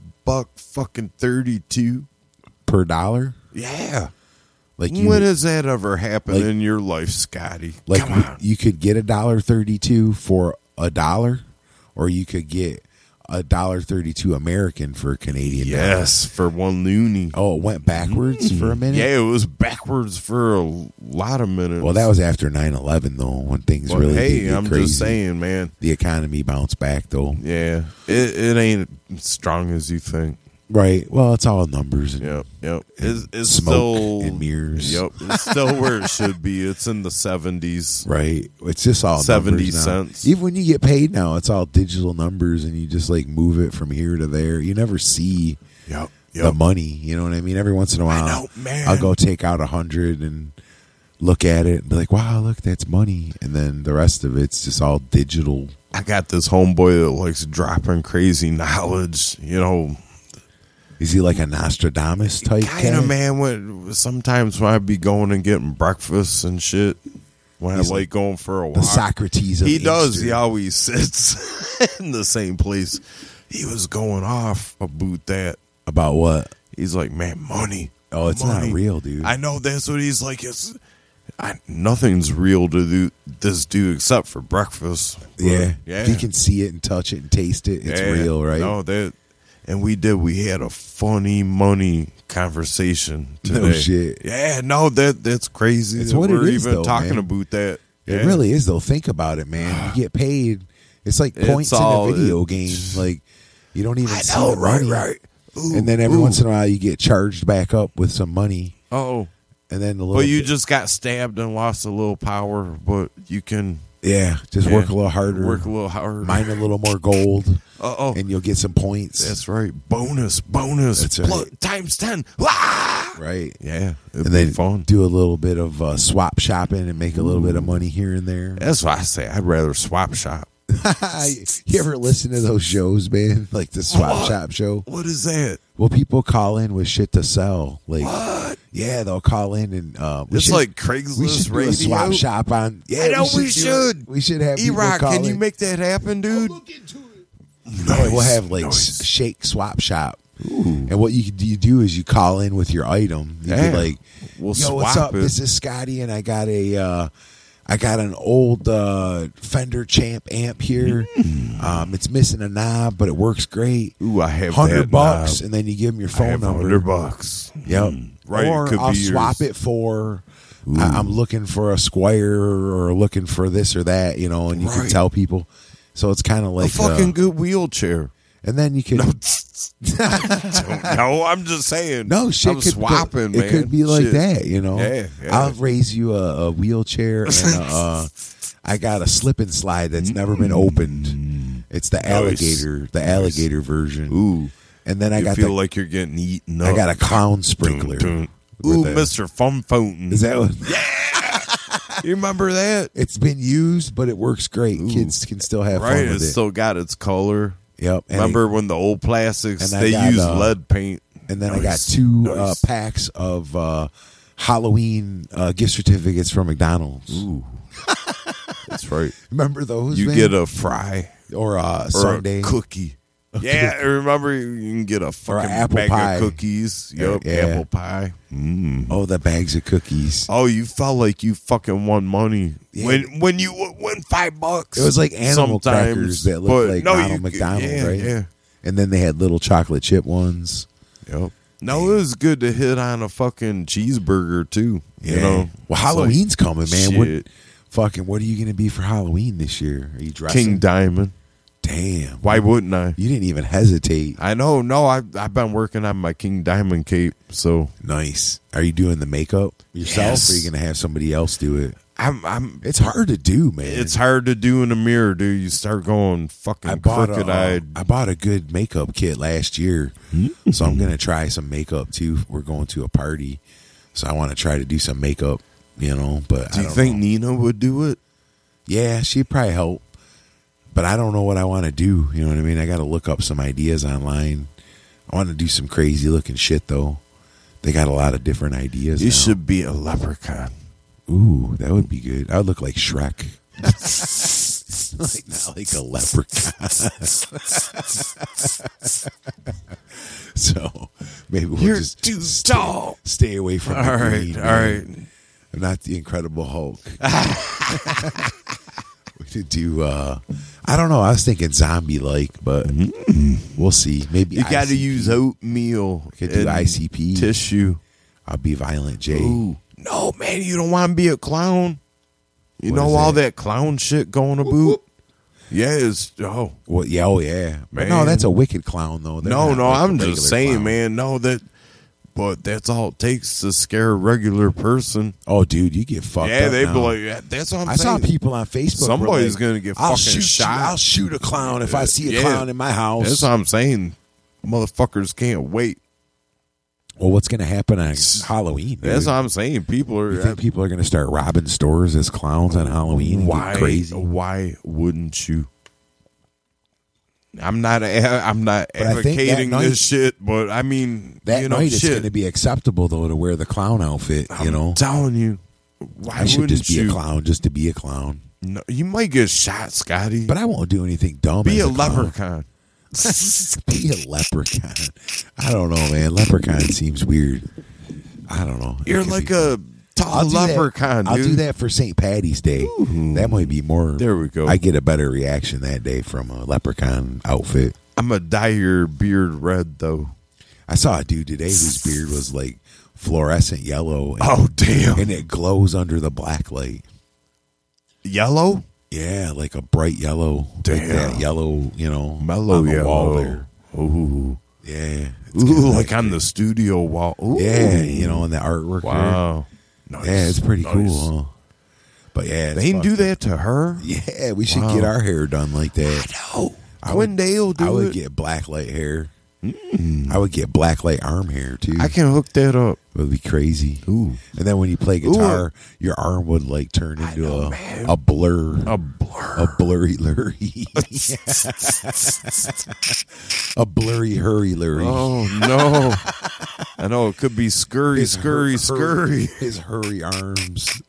$1.32? per dollar? Yeah. Like When has that ever happened like- in your life, Scotty? like Come on. you could get $1.32 for $1, or you could get $1.32 American for a Canadian dollar. Yes, for one loony. Oh, it went backwards for a minute? Yeah, it was backwards for a lot of minutes. Well, that was after 9/11, though, when things Well, really did hey, get I'm crazy. just saying, man. The economy bounced back, though. Yeah, it ain't as strong as you think. Right. Well, it's all numbers. And Yep. It's smoke still and mirrors. Yep, it's still where it should be. It's in the 70s. Right. It's just all 70 numbers now. cents. Even when you get paid now, it's all digital numbers, and you just like move it from here to there. You never see Yep. the money. You know what I mean? Every once in a while, know, man. I'll go take out 100 and look at it and be like, "Wow, look, that's money." And then the rest of it's just all digital. I got this homeboy that likes dropping crazy knowledge. You know, Is he like a Nostradamus type kind cat? of man. Sometimes when I be going and getting breakfast and shit, when He's I like going for a walk, The Socrates of he does. Inkster. He always sits in the same place. He was going off about that. About what? He's like, man, money. Oh, it's money. not real, dude. I know that's what he's like. Nothing's real to this dude except for breakfast. But, Yeah. yeah. If you can see it and touch it and taste it, it's Yeah. real, right? No, and we had a funny money conversation today. No shit. Yeah, no, that's crazy. It's that what it we're is, even though, talking man. about that. It Yeah. really is, though. Think about it, man. You get paid. It's like points in all- a video game. Like, you don't even I see know, the money. right. Ooh, And then every ooh. once in a while, you get charged back up with some money. Oh, And then a little but you bit- just got stabbed and lost a little power, but you can just work a little harder. Work a little harder. Mine a little more gold. Oh, And you'll get some points. that's right. Bonus. That's right. Times 10. Ah! right. Yeah, it'd And be then fun. do a little bit of swap shopping and make a little bit of money here and there. That's why I say I'd rather swap shop. You ever listen to those shows, man? Like the swap shop show? What is that? Well, people call in with shit to sell. Like, yeah, they'll call in and It's like we Craigslist should do radio. a swap shop on. Yeah, I know we do should. it. We should have people E-Rock, call can in. you make that happen, dude? Yeah, we'll have like Nice. shake swap shop. And what you do is you call in with your item. You Yeah. could like, We'll yo, what's swap up? it. This is Scotty, and I got an old Fender Champ amp here. It's missing a knob, but it works great. Ooh, I have $100, that knob. and then you give them your I phone have number. $100. Yep. Right, it Or could I'll be swap yours. it for. I'm looking for a Squire or looking for this or that, and you can Right. tell people. So it's kind of like A fucking good wheelchair. And then you can. No, I'm just saying. No, shit I'm could swapping, man. It could be like Shit. that, you know. Yeah. I'll raise you a wheelchair, and I got a slip and slide that's never been opened. It's the alligator version. Ooh, and then I you feel like you're getting eaten up. I got a clown sprinkler. Ooh, with Mr. Fun Fountain. Is that what? You remember that? It's been used, but it works great. Ooh. Kids can still have fun Right, with it's it. still got its color. Yep. And Remember when the old plastics, and I they got, use lead paint. And then I got 2 packs of Halloween gift certificates from McDonald's. Ooh. That's right. Remember those? You man? get a fry or a or sundae. a cookie. Yeah, remember you can get a fucking apple bag pie. of cookies. Yup, Yeah. apple pie. Oh, the bags of cookies. Oh, you felt like you fucking won money Yeah. when you win $5. It was like animal sometimes, crackers that but looked like no, Ronald you- McDonald, yeah, right? Yeah. And then they had little chocolate chip ones. Yep. No, it was good to hit on a fucking cheeseburger too. Yeah. You know, Well, Halloween's coming, man. shit. What are you going to be for Halloween this year? Are you dressing? King Diamond. Damn. Why wouldn't I? You didn't even hesitate. I know. No, I've been working on my King Diamond cape. So Nice. Are you doing the makeup yourself, Yes. or are you going to have somebody else do it? I'm. It's hard to do, man. It's hard to do in the mirror, dude. You start going fucking crooked eyed. I bought a good makeup kit last year, so I'm going to try some makeup too. We're going to a party, so I want to try to do some makeup. You know, but Do I you don't think know. Nina would do it? Yeah, she'd probably help. But I don't know what I want to do. You know what I mean? I got to look up some ideas online. I want to do some crazy looking shit, though. They got a lot of different ideas. You now. should be a leprechaun. Ooh, that would be good. I would look like Shrek. Not like a leprechaun. So maybe we'll You're just too tall. stay away from All the right, green, all man. right. I'm not the Incredible Hulk. We could do, I don't know. I was thinking zombie-like, but we'll see. Maybe You got to ICP. use oatmeal. Could do and ICP. tissue. I'll be Violent J. Ooh. No, man, you don't want to be a clown. You What know is all that? that clown shit going about? Yeah, it's Well, yeah, oh yeah. But Man. no, that's a wicked clown, though. They're no, not no. like a I'm regular just saying, clown. man. No, but that's all it takes to scare a regular person. Oh, dude, you get fucked Yeah, up they now. be like, yeah, that's what I'm I saying. saw people on Facebook. were Somebody's like, gonna get I'll fucking shot. I'll shoot a clown if I see a Yeah. clown in my house. That's what I'm saying. Motherfuckers can't wait. Well, what's going to happen on Halloween? Dude? That's what I'm saying. People are. You think people are going to start robbing stores as clowns on Halloween? And Why? get crazy? Why wouldn't you? I'm not But I think that advocating night- this shit, but I mean, That you know, night it's shit. going to be acceptable though to wear the clown outfit. You know, I'm telling you, why I should wouldn't just be you? a clown, just to be a clown. No, you might get shot, Scotty. But I won't do anything dumb. be as a clown. leprechaun. Be a leprechaun. I don't know, man. Leprechaun seems weird. I don't know. It You're could like be- a tall I'll do that- leprechaun, dude. I'll do that for St. Patty's Day. That might be more. There we go. I get a better reaction that day from a leprechaun outfit. I'm gonna dye your beard red, though. I saw a dude today whose beard was like fluorescent yellow. And, Oh, damn. and it glows under the black light. Yellow? Yeah, like a bright yellow. Like Damn. that yellow, you know, Mellow on the wall yellow. there. Ooh. Yeah. It's Ooh, kinda like nice. on the studio wall. Ooh. Yeah, you know, in the artwork there. Wow. Nice. Yeah, it's pretty Nice. cool, huh? But yeah, it's They can do fucking- that to her? Yeah, we should Wow. get our hair done like that. No. I would- Dale do I would it. get blacklight hair. I would get blacklight arm hair too. I can hook that up. It would be crazy. Ooh. And then when you play guitar, your arm would like turn into a blur. A blur. A blurry lurry. A blurry hurry lurry. Oh, no. I know. It could be scurry, scurry. His hurry arms.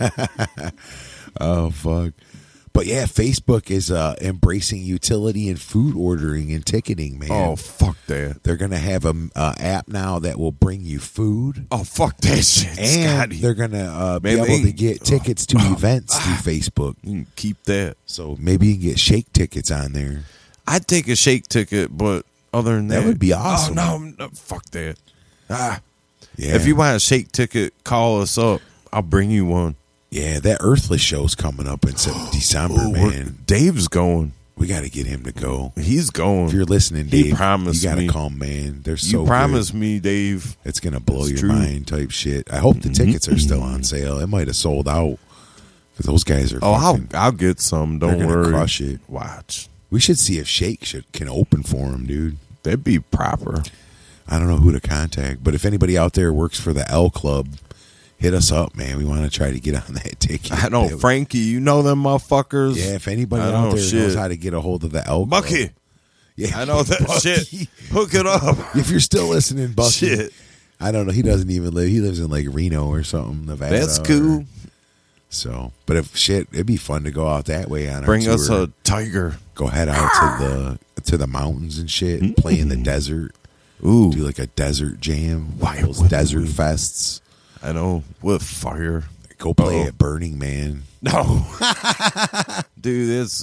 Oh, fuck. But yeah, Facebook is embracing utility in food ordering and ticketing, man. Oh, fuck that. They're going to have a app now that will bring you food. Oh, fuck that shit, And Scotty. they're going to be Man, able to they- get tickets to events through Facebook. You can keep that. So maybe you can get shake tickets on there. I'd take a shake ticket, but other than that. That would be awesome. Oh, no, fuck that. Yeah. If you want a shake ticket, call us up. I'll bring you one. Yeah, that Earthless show's coming up in December, Ooh, man. Dave's going. We got to get him to go. He's going. If you're listening, Dave, he promised you got me. to come, man. They're so You promised good. me, Dave. It's going to blow That's your true. mind type shit. I hope the tickets are still on sale. It might have sold out because those guys are fucking, I'll get some. Don't they're gonna worry. crush it. Watch. We should see if Shake can open for him, dude. That'd be proper. I don't know who to contact, but if anybody out there works for the L Club, hit us up, man. We want to try to get on that ticket. I know, Frankie. You know them motherfuckers. Yeah, if anybody I out know, there shit. knows how to get a hold of the L Club. Bucky. Yeah, I know that Bucky. shit. Hook it up. If you're still listening, Bucky. Shit. I don't know. He doesn't even live. He lives in like Reno or something, Nevada. That's cool. So, but if shit, it'd be fun to go out that way on our Bring tour. us a tiger. Go head out to the mountains and shit. Play in the desert. Ooh. Do like a desert jam. Why Those wouldn't desert we? fests. I know. With fire. Go play Uh-oh. at Burning Man. No. Dude, it's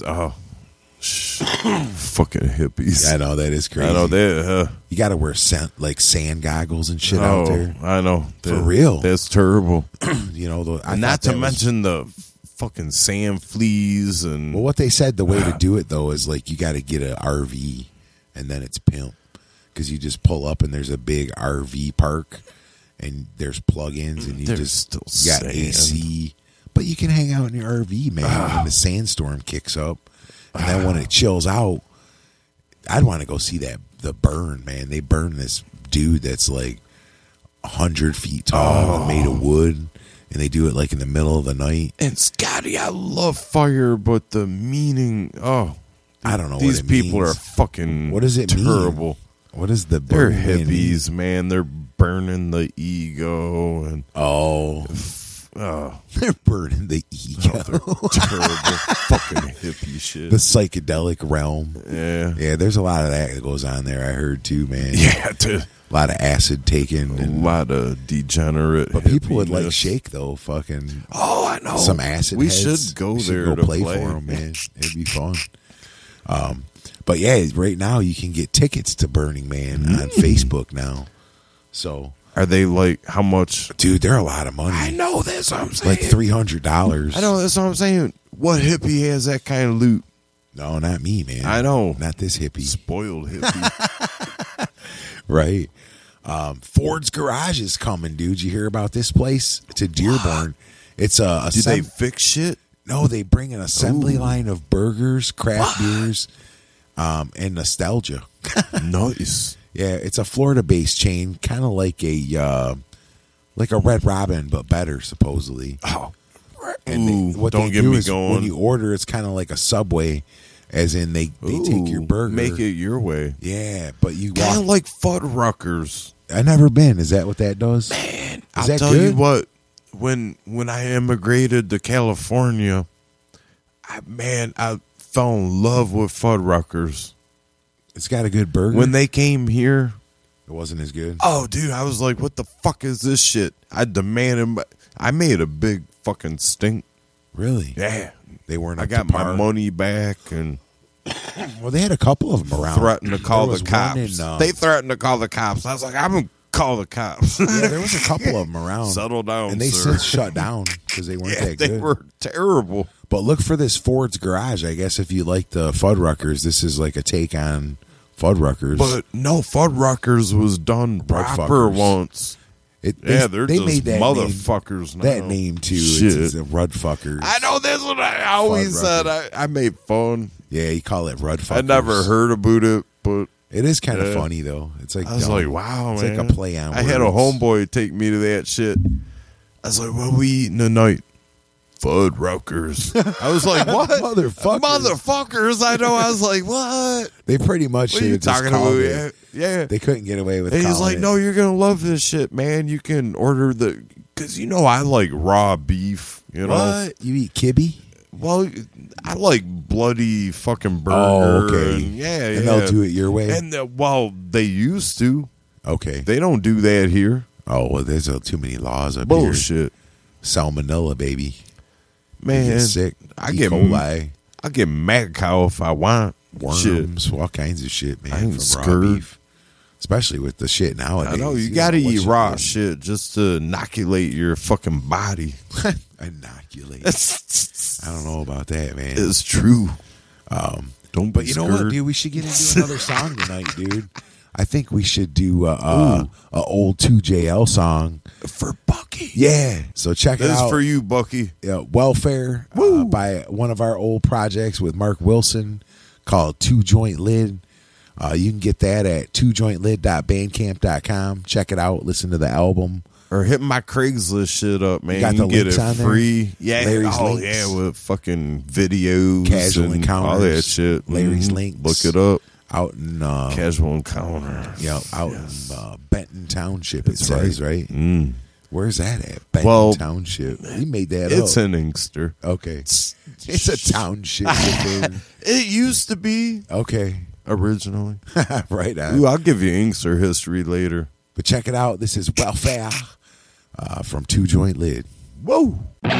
fucking hippies. I know that is crazy. I know that. You got to wear sand goggles and shit out there. I know. For real. That's terrible. You know, Not to mention the fucking sand fleas and Well, what they said the way to do it though is like you got to get an RV and then it's pimp because you just pull up and there's a big RV park and there's plug-ins and you There's just still you got sand. AC, but you can hang out in your RV, man. When the sandstorm kicks up and then when it chills out, I'd want to go see the burn, man. They burn this dude that's like 100 feet tall and made of wood. And they do it like in the middle of the night. And Scotty, I love fire, but the meaning, I don't know these what it people means. are fucking What does it mean? terrible. What is the They're burn man hippies, man. They're burning the ego and Oh, they're burning the ego. terrible fucking hippie shit. The psychedelic realm. Yeah. Yeah, there's a lot of that goes on there. I heard too, man. Yeah, dude. A lot of acid taken. A And, lot of degenerate. but people would like hippiness. Shake though. Fucking Oh, I know. some acid. We heads. should go We there go to play play for them, man. It'd be fun. But yeah, right now you can get tickets to Burning Man on Facebook now. So, Are they like how much? dude, they're a lot of money. I know that's what I'm saying. Like $300. I know that's what I'm saying. What hippie has that kind of loot? No, not me, man. I know. Not this hippie. Spoiled hippie. Right. Ford's Garage is coming, dude. You hear about this place? It's a Dearborn. It's a Did they fix shit? no, they bring an assembly line of burgers, craft beers, and nostalgia. Nice. Yeah, it's a Florida-based chain, kind of like a Red Robin, but better, supposedly. Oh. And Ooh, don't get do me is going. when you order, it's kind of like a Subway, as in they take your Ooh, burger, make it your way. Yeah, but you Kind of walk. like Fuddruckers. I never been. Is that what that does? Man, Is I'll that tell good? you what. When I immigrated to California, I fell in love with Fuddruckers. It's got a good burger. When they came here, It wasn't as good. oh, dude, I was like, what the fuck is this shit? I demanded. I made a big fucking stink. Really? Yeah. They weren't. I up got to my par? money back and Well, they had a couple of them around. threatened to call There the was one cops. in, They threatened to call the cops. I was like, I'm going to call the cops. yeah, there was a couple of them around. Settle down, and they sir. since shut down because they weren't Yeah, that they good. were terrible. But look for this Ford's Garage. I guess if you like the Fuddruckers, this is like a take on Fuddruckers. But no, Fuddruckers was done proper Fuddruckers. once. They They're they just made that motherfuckers name, now. that name too. Shit. It's Rudfuckers. I know that's what I always said. Fuddruckers. I made fun. Yeah, you call it Rudfuckers. I never heard about it, but It is kind of Yeah. funny though. It's like I was dumb. like, wow, it's man. like a play on. I had a words. homeboy take me to that shit. I was like, what we eating tonight? Fuddruckers. I was like, what? Motherfuckers. Motherfuckers. I know. I was like, what? They pretty much What should are you have just talking called about? it. Yeah. They couldn't get away with. And he's calling like, it. no, you're going to love this shit, man. You can order because you know I like raw beef, you know. What? You eat kibbe? Well, I like bloody fucking burger. Oh, okay. And yeah, And yeah. they'll do it your way. And they used to. Okay. They don't do that here. Oh well, there's too many laws up here. Bullshit. Salmonella, baby. You Man, get sick. I E. get coli, I get mad cow if I want. Shit. worms, all kinds of shit, man. I ain't from raw scared. beef, especially with the shit nowadays. I know you don't got to know what eat shit raw is. shit just to inoculate your fucking body. Inoculate. It's I don't know about that, man. true. Don't be But you know what, scared. dude? We should get into another song tonight, dude. I think we should do a old 2JL song For Bucky. Yeah. So check it This out. is for you, Bucky. Welfare by one of our old projects with Mark Wilson called Two Joint Lid. You can get that at twojointlid.bandcamp.com. Check it out. Listen to the album. Or hit my Craigslist shit up, man. You got You the can get links it on there? free. Yeah, Larry's oh links. yeah, with fucking videos, Casual and Encounters. all that shit. Larry's Mhm. links. Look it up. Out in Casual Encounter. out in Benton Township. It says right. Mm. Where's that at? Benton Township. You made that up. It's in Inkster. Okay. It's a township. Dude. It used to be Okay. originally. Right on. Ooh, I'll give you Inkster history later. But check it out. This is Welfare from Two Joint Lid. Whoa.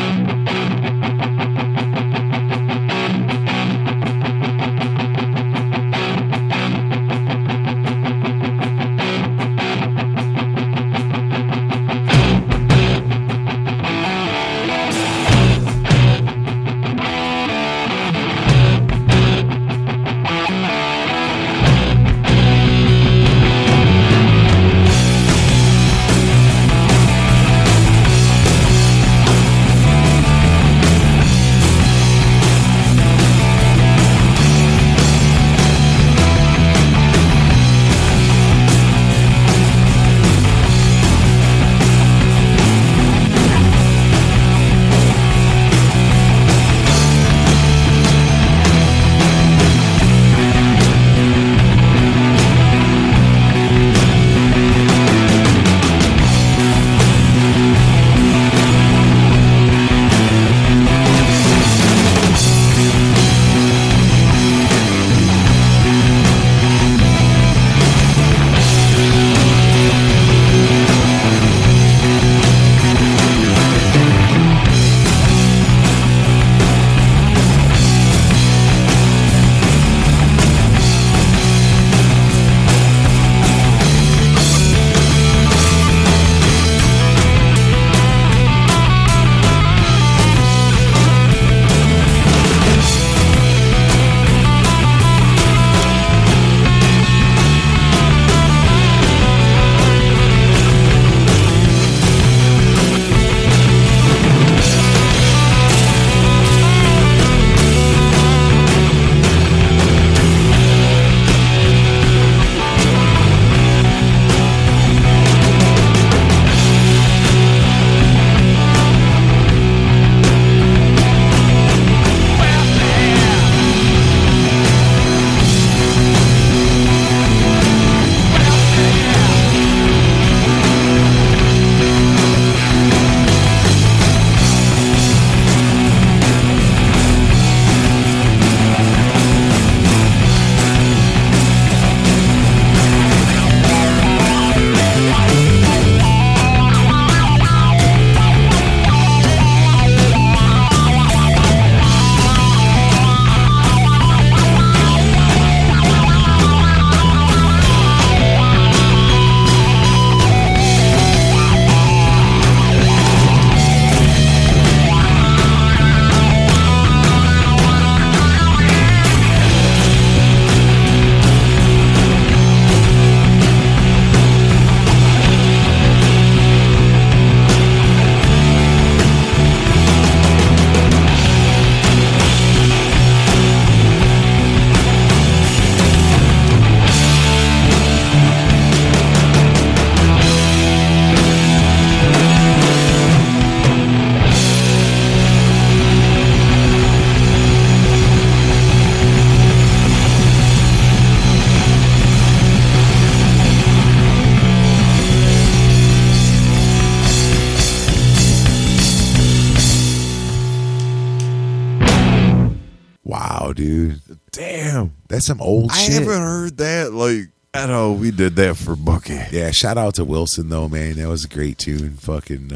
Dude. Damn. That's some old I shit. haven't heard that. Like, I know we did that for Bucky. Yeah, shout out to Wilson, though, man. That was a great tune. Fucking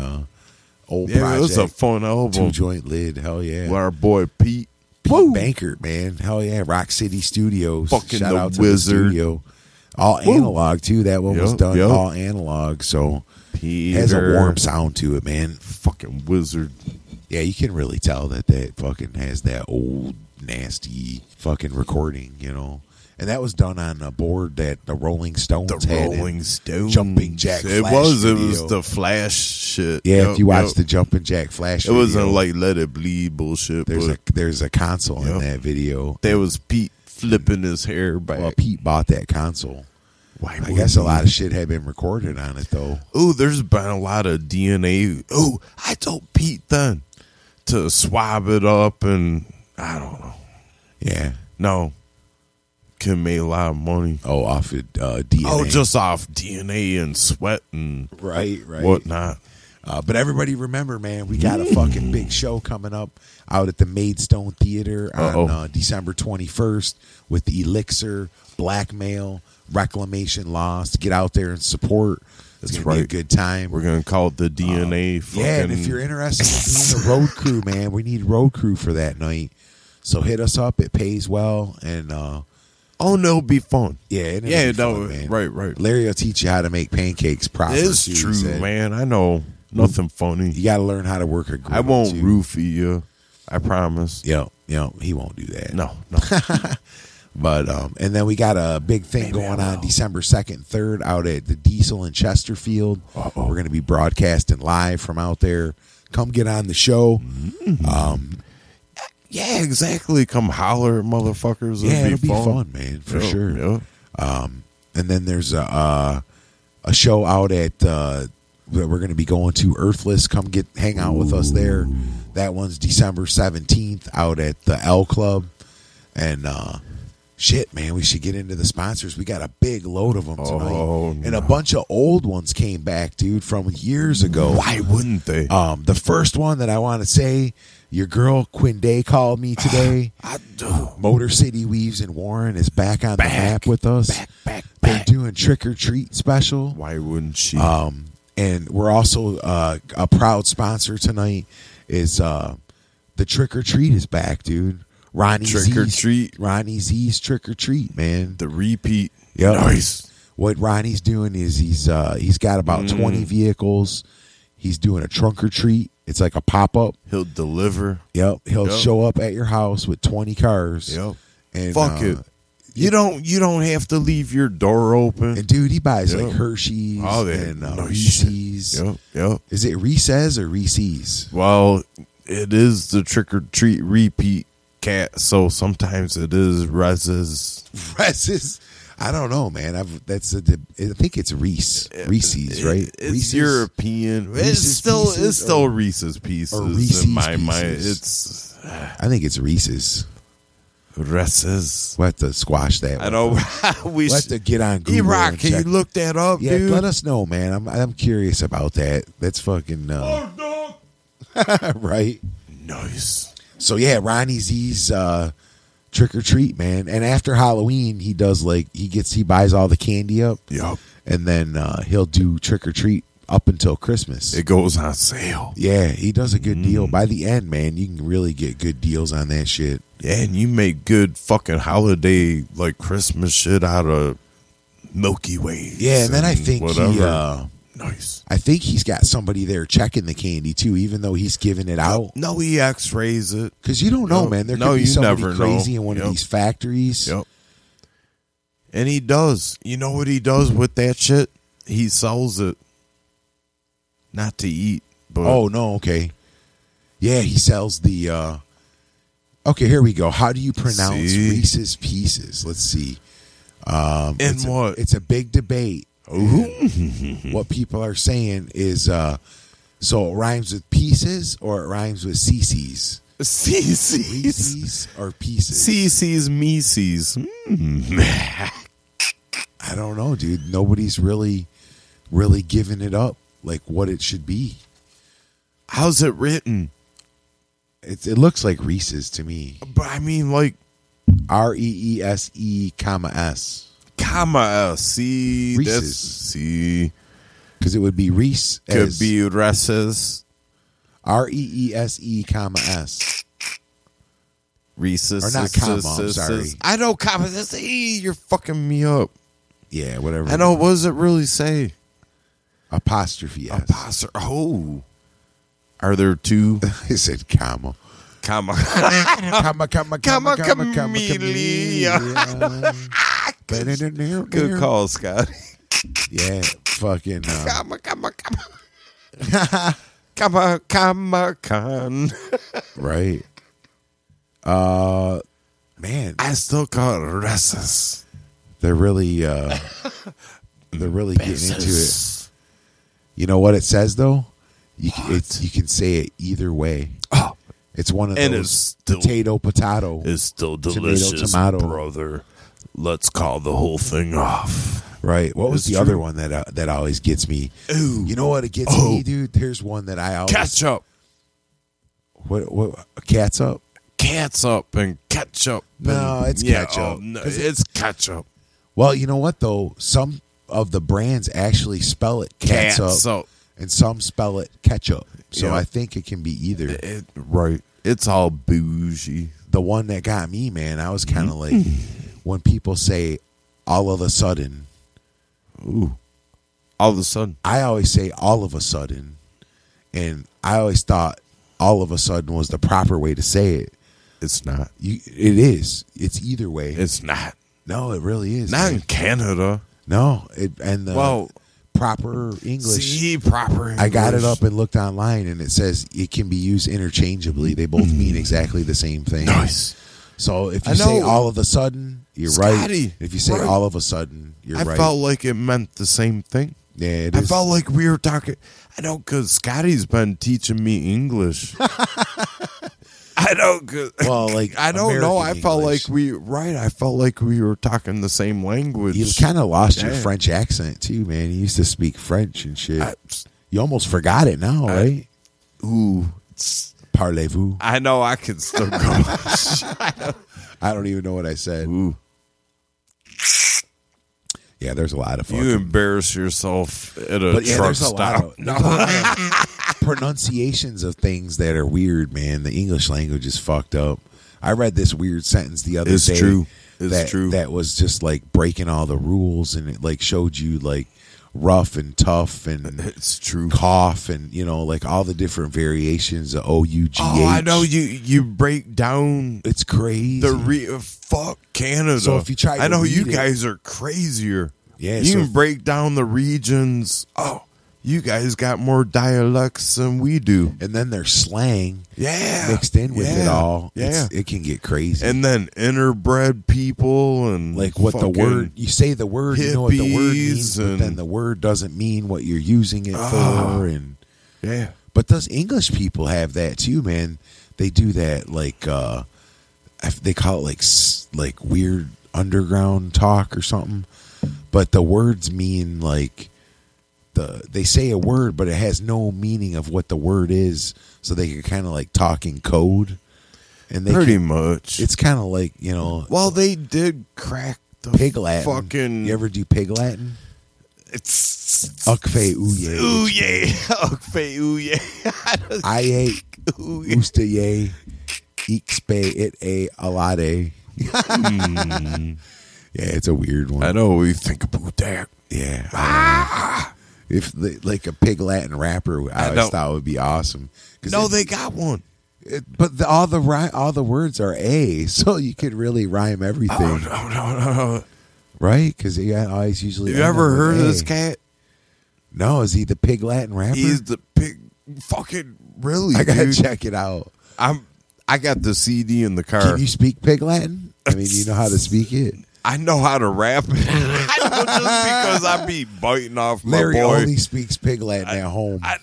old Yeah, project. it was a fun album. Two Joint Lid. Hell yeah. With our boy Pete. Pete Bankert, man. Hell yeah. Rock City Studios. Fucking shout the out to wizard. the studio. All analog, too. That one was done Yep. all analog. So Peter. has a warm sound to it, man. Fucking wizard. Yeah, you can really tell that fucking has that old nasty fucking recording, you know. And that was done on a board that the Rolling Stones The had. Rolling Stones. Jumping Jack It Flash was video. the Flash shit. Yeah, if you watch Yep. the Jumping Jack Flash It wasn't video, like Let It Bleed bullshit. there's a console in Yep. that video. There was Pete flipping his hair back. Well, Pete bought that console. Why I guess a lot of shit had been recorded on it, though. Ooh, there's been a lot of DNA. Ooh, I told Pete then to swab it up, and I don't know. Yeah. No, can make a lot of money. Oh, off of DNA. Oh, just off DNA and sweat and right. whatnot. But everybody remember, man, we got a fucking big show coming up out at the Maidstone Theater on December 21st with the Elixir, Blackmail, Reclamation Lost. Get out there and support. It's That's going to be a right. good time. We're gonna call it the DNA. Yeah, and if you're interested in being the road crew, man, we need road crew for that night. So hit us up. It pays well, and oh no, it'll be fun. yeah, it'll Yeah, be fun, no, man. right. Larry will teach you how to make pancakes proper. It's too, he true, said. man. I know nothing funny. You got to learn how to work a grill. I won't too. roofie you. I promise. Yo, he won't do that. No. But and then we got a big thing going on December 2nd, 3rd out at the Diesel in Chesterfield. We're going to be broadcasting live from out there. Come get on the show. Yeah, exactly. Come holler at motherfuckers. It'll be fun, man, for sure. Yeah. And then there's a show out at that we're going to be going to, Earthless. Come hang out with us there. That one's December 17th out at the L Club. And shit, man, we should get into the sponsors. We got a big load of them tonight. Oh, and a bunch of old ones came back, dude, from years ago. Why wouldn't they? The first one that I want to say, your girl Quinday called me today. Motor City Weaves in Warren is back on the map with us. Back. They're doing Trick or Treat special. Why wouldn't she? And we're also a proud sponsor tonight is the Trick or Treat is back, dude. Ronnie Trick or Treat. Ronnie Z's Trick or Treat, man. The repeat. Yep. Nice. What Ronnie's doing is he's got about 20 vehicles. He's doing a trunk or treat. It's like a pop-up. He'll deliver. Yep. He'll show up at your house with 20 cars. Yep. And Fuck it. You don't have to leave your door open. And dude, he buys like Hershey's and Reese's. Yep. Is it Reese's or Reese's? Well, it is the Trick or Treat repeat cat, so sometimes it is Reese's. Reese's? I don't know, man. I think it's Reese's, right? It's Reese's? European. Reese's It's still Reese's Pieces Reese's in my mind. Pieces. I think it's Reese's. Reese's. We'll have to squash that. I know. We'll have to get on Google. E-Rock, and can you check. look that up, Yeah, dude? let us know, man. I'm curious about that. That's fucking right. Nice. So yeah, Ronnie Z's Trick or Treat, man. And after Halloween, he does he buys all the candy up. Yup. And then he'll do Trick or Treat up until Christmas. It goes on sale. Yeah, he does a good deal. By the end, man, you can really get good deals on that shit. Yeah, and you make good fucking holiday, like Christmas shit out of Milky Way. Yeah, and then I think nice. I think he's got somebody there checking the candy too, even though he's giving it out. No, he X-rays it. Because you don't know, man. There could be you somebody never crazy know. in one of these factories. Yep. And he does. You know what he does with that shit? He sells it. Not to eat, but Oh, no, okay. Yeah, he sells the okay, here we go. How do you pronounce Reese's Pieces? Let's see. what? It's a big debate. What people are saying is so it rhymes with pieces or it rhymes with CC's. CC's. Reese's or pieces. CC's Meese's. I don't know, dude. Nobody's really giving it up like what it should be. How's it written? It looks like Reese's to me. But I mean, like REESE, comma S. comma S. See, Reese's. that's see. Because it would be Reese Could as be Reese's. REESE, comma S. Reese's. Or not comma, I'm sorry. I know comma. See, you're fucking me up. Yeah, whatever. I know. What does it really say? Apostrophe S. Apostrophe. Oh. Are there two? I said comma. Good call, Scott. Yeah, fucking. Con. Right. Man, I still call it restless. they're really getting into it. You know what it says though? You can say it either way. Oh, it's one of and those it's still, potato. It's still delicious, tomato. brother. Let's call the whole thing off. Right. What was It's the other true. one that always gets me? Ooh. You know what it gets me, dude? There's one that I always Ketchup. What cat's up? Cats up and ketchup. No, it's ketchup. Oh, no, it's ketchup. Well, you know what though? Some of the brands actually spell it cat's up, and some spell it ketchup. So Yeah. I think it can be either. Right. It's all bougie. The one that got me, man, I was kind of like when people say all of a sudden. Ooh. All of a sudden. I always say all of a sudden, and I always thought all of a sudden was the proper way to say it. It's not. It is. It's either way. It's not. No, it really is. Not man. in Canada. No, Well, proper English. see, proper English. I got it up and looked online, and it says it can be used interchangeably. They both mean exactly the same thing. Nice. So if I you say know. all of a sudden, you're Scotty, right. If you say right. all of a sudden, you're I right. felt like it meant the same thing. Yeah, it I is. felt like we were talking. I know because Scotty's been teaching me English. I know. Well, like I don't know. I American felt English. like I felt like we were talking the same language. You kind of lost your Yeah. French accent too, man. You used to speak French and shit. You almost forgot it now, right? Ooh, Parlez-vous? I know. I can still go. I don't even know what I said. Ooh, Yeah, there's a lot of you fucking. embarrass yourself at a But yeah, truck there's a lot stop. of, there's a lot of pronunciations of things that are weird, man. The English language is fucked up. I read this weird sentence the other It's day. true. It's that, true. That was just like breaking all the rules, and it like showed you like rough and tough and It's true. cough and like all the different variations of OUGH. Oh, I know. You break down It's crazy. fuck Canada. So if you try to I know you read it- guys are crazier. Yeah, you so can if- break down the regions. Oh, you guys got more dialects than we do. and then there's slang mixed in with it Yeah. all. Yeah, It can get crazy. and then interbred people and like what the fucking- word you say the word, you know what the word means, hippies but then and- the word doesn't mean what you're using it for. And Yeah, but those English people have that too, man. They do that like they call it like weird underground talk or something. But the words mean like they say a word, but it has no meaning of what the word is. So they can kind of like talk in code, and they pretty can, much. It's kind of like well, they did crack the pig Latin. Fucking. You ever do pig Latin? It's Ukfe uye. ooh yeah, okay, ooh yeah. Aye ustaye ixpe it a alade. Yeah, it's a weird one. I know what you think about that. Yeah. If like a pig Latin rapper, I always thought would be awesome. No, they got one. But all the words are A, so you could really rhyme everything, Oh, no. right? Because you always usually. You end ever up with heard of A. this cat? No, is he the pig Latin rapper? He's the pig. Fucking really, I gotta dude. check it out. I got the CD in the car. Can you speak pig Latin? I mean, you know how to speak it. I know how to rap. I know just because I be biting off my Larry boy. only speaks pig Latin at home. I'm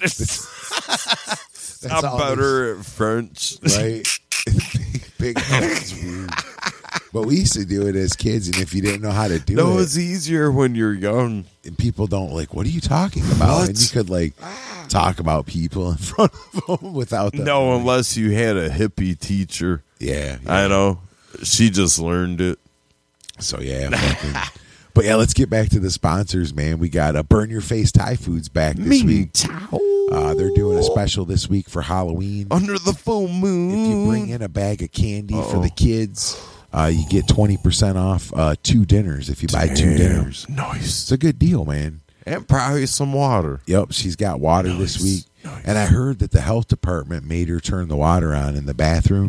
all better at French. Right? Pig Latin's weird. But we used to do it as kids, and if you didn't know how to do No, it, it's easier when you're young. and people don't like, what are you talking about? What? And you could like talk about people in front of them without them. No, unless you had a hippie teacher. Yeah. I know. She just learned it. So yeah, fucking. But yeah, let's get back to the sponsors, man. We got Burn Your Face Thai Foods back this week. They're doing a special this week for Halloween. Under the full moon. If you bring in a bag of candy for the kids, you get 20% off 2 dinners if you buy 2 dinners. Nice. It's a good deal, man. And probably some water. Yep, she's got water this week. And I heard that the health department made her turn the water on in the bathroom.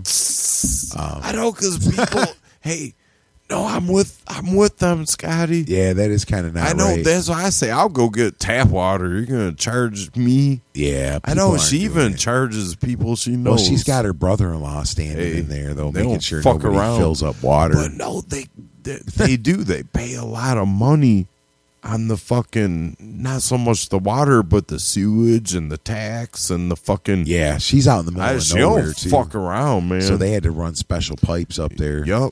I know, because people, hey, no, I'm with them, Scotty. Yeah, that is kind of not. I know. Right. That's why I say I'll go get tap water. You're gonna charge me? Yeah, I know. She even charges people she knows. Well, she's got her brother-in-law standing in there though, making sure nobody fills up water. But no, they do. They pay a lot of money on the fucking, not so much the water, but the sewage and the tax and the fucking. Yeah, she's out in the middle of nowhere too. Fuck around, man. So they had to run special pipes up there. Yep.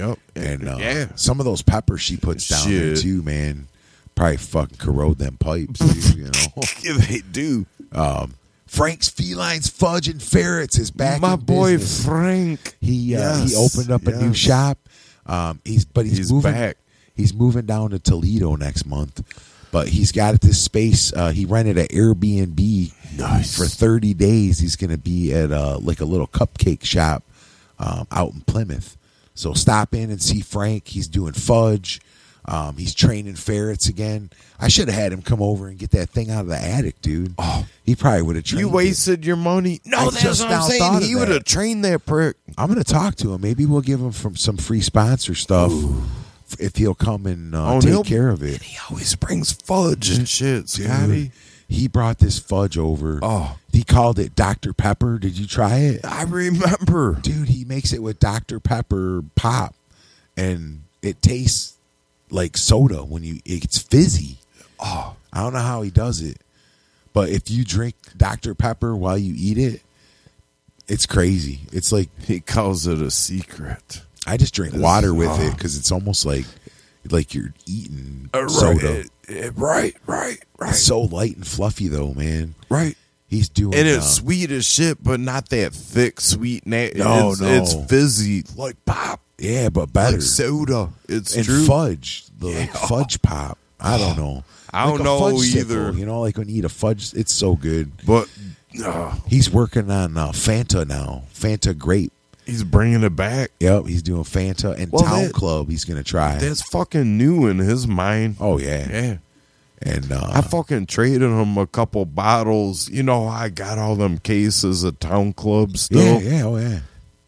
And some of those peppers she puts down there too, man, probably fucking corrode them pipes, dude, you know. Yeah, they do. Frank's Felines, Fudge, and Ferrets is back. My in boy business. Frank. He opened up a new shop. He's moving back. He's moving down to Toledo next month. But he's got this space. He rented an Airbnb for 30 days. He's going to be at like a little cupcake shop out in Plymouth. So stop in and see Frank. He's doing fudge. He's training ferrets again. I should have had him come over and get that thing out of the attic, dude. Oh, he probably would have trained. You wasted your money. No, that's what I'm saying. He would have trained that prick. I'm going to talk to him. Maybe we'll give him some free sponsor stuff. Ooh. If he'll come and take care of it. And he always brings fudge and shit, Scotty. He brought this fudge over. Oh. He called it Dr. Pepper. Did you try it? I remember. Dude, he makes it with Dr. Pepper pop. And it tastes like soda when it's fizzy. Oh. I don't know how he does it. But if you drink Dr. Pepper while you eat it, it's crazy. It's like... He calls it a secret. I just drink water with it because it's almost like you're eating soda. Right. It's so light and fluffy though, man. Right. He's doing, and it's sweet as shit, but not that thick sweet. No, it's fizzy like pop. Yeah, but better like soda. It's and true. Fudge, like fudge pop. I don't know. I don't know either. You know, like when you eat a fudge, it's so good. But he's working on Fanta now. Fanta grape. He's bringing it back. Yep, he's doing Fanta and Town Club. He's gonna try. That's fucking new in his mind. Oh yeah. And I fucking traded him a couple bottles. You know, I got all them cases of Town Club still. Yeah.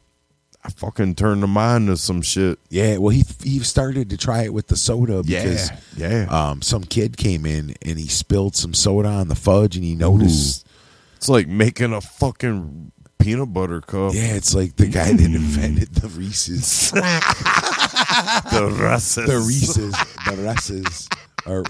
I fucking turned them on to some shit. Yeah, well, he started to try it with the soda because some kid came in and he spilled some soda on the fudge and he noticed. It's like making a fucking peanut butter cup. Yeah, it's like the guy that invented the Reese's. The Reese's. Or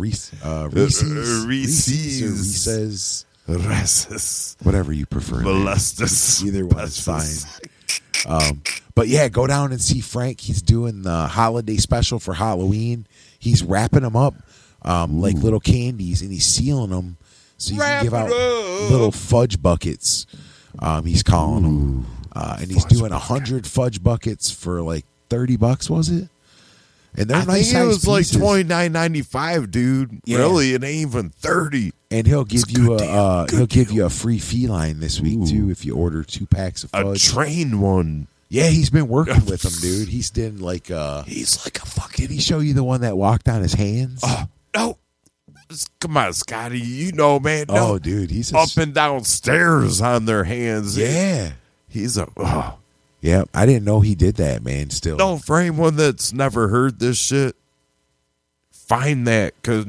Reese's. Whatever you prefer. Molestus. Either one is fine. But yeah, go down and see Frank. He's doing the holiday special for Halloween. He's wrapping them up like little candies, and he's sealing them so you can give out little fudge buckets. He's calling them, and he's doing 100 fudge buckets for like $30. Was it? And they're nice. It was pieces. Like $29.95, dude. Yeah. Really, it ain't even $30. And he'll give you a free feline this week too if you order 2 packs of fudge. A trained one. Yeah, he's been working with them, dude. He's been like he's like a fucking. Did he show you the one that walked on his hands? No. Come on, Scotty. You know, man. No. Oh, dude, he's up and down stairs on their hands. Yeah, he's a. Yeah, I didn't know he did that, man. Still, no, for anyone that's never heard this shit, find that because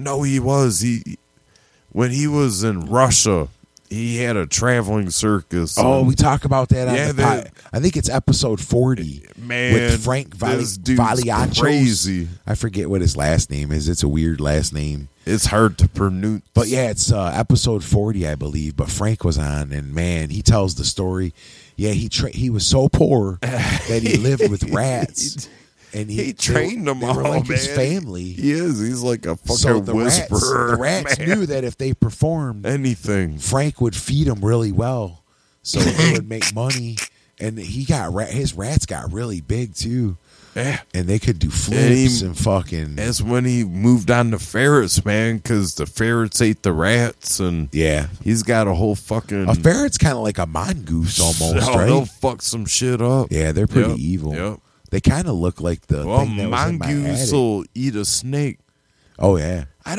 when he was in Russia, he had a traveling circus. Oh, we talk about that. I think it's episode 40. Man, with Frank Valiachos. Crazy. I forget what his last name is. It's a weird last name. It's hard to pronounce. But yeah, it's episode 40, I believe. But Frank was on, and man, he tells the story. Yeah, he was so poor that he lived with rats. And he trained them all, like his family. He is. He's like a fucking whisperer. The rats knew that if they performed anything, Frank would feed them really well, so they would make money. And his rats got really big too. Yeah, and they could do flips and fucking. That's when he moved on to ferrets, man, because the ferrets ate the rats, and he's got a whole fucking. A ferret's kind of like a mongoose almost, right? They'll fuck some shit up. Yeah, they're pretty evil. Yep. They kind of look like the thing that was in my attic. Mongoose will eat a snake. Oh yeah, I know.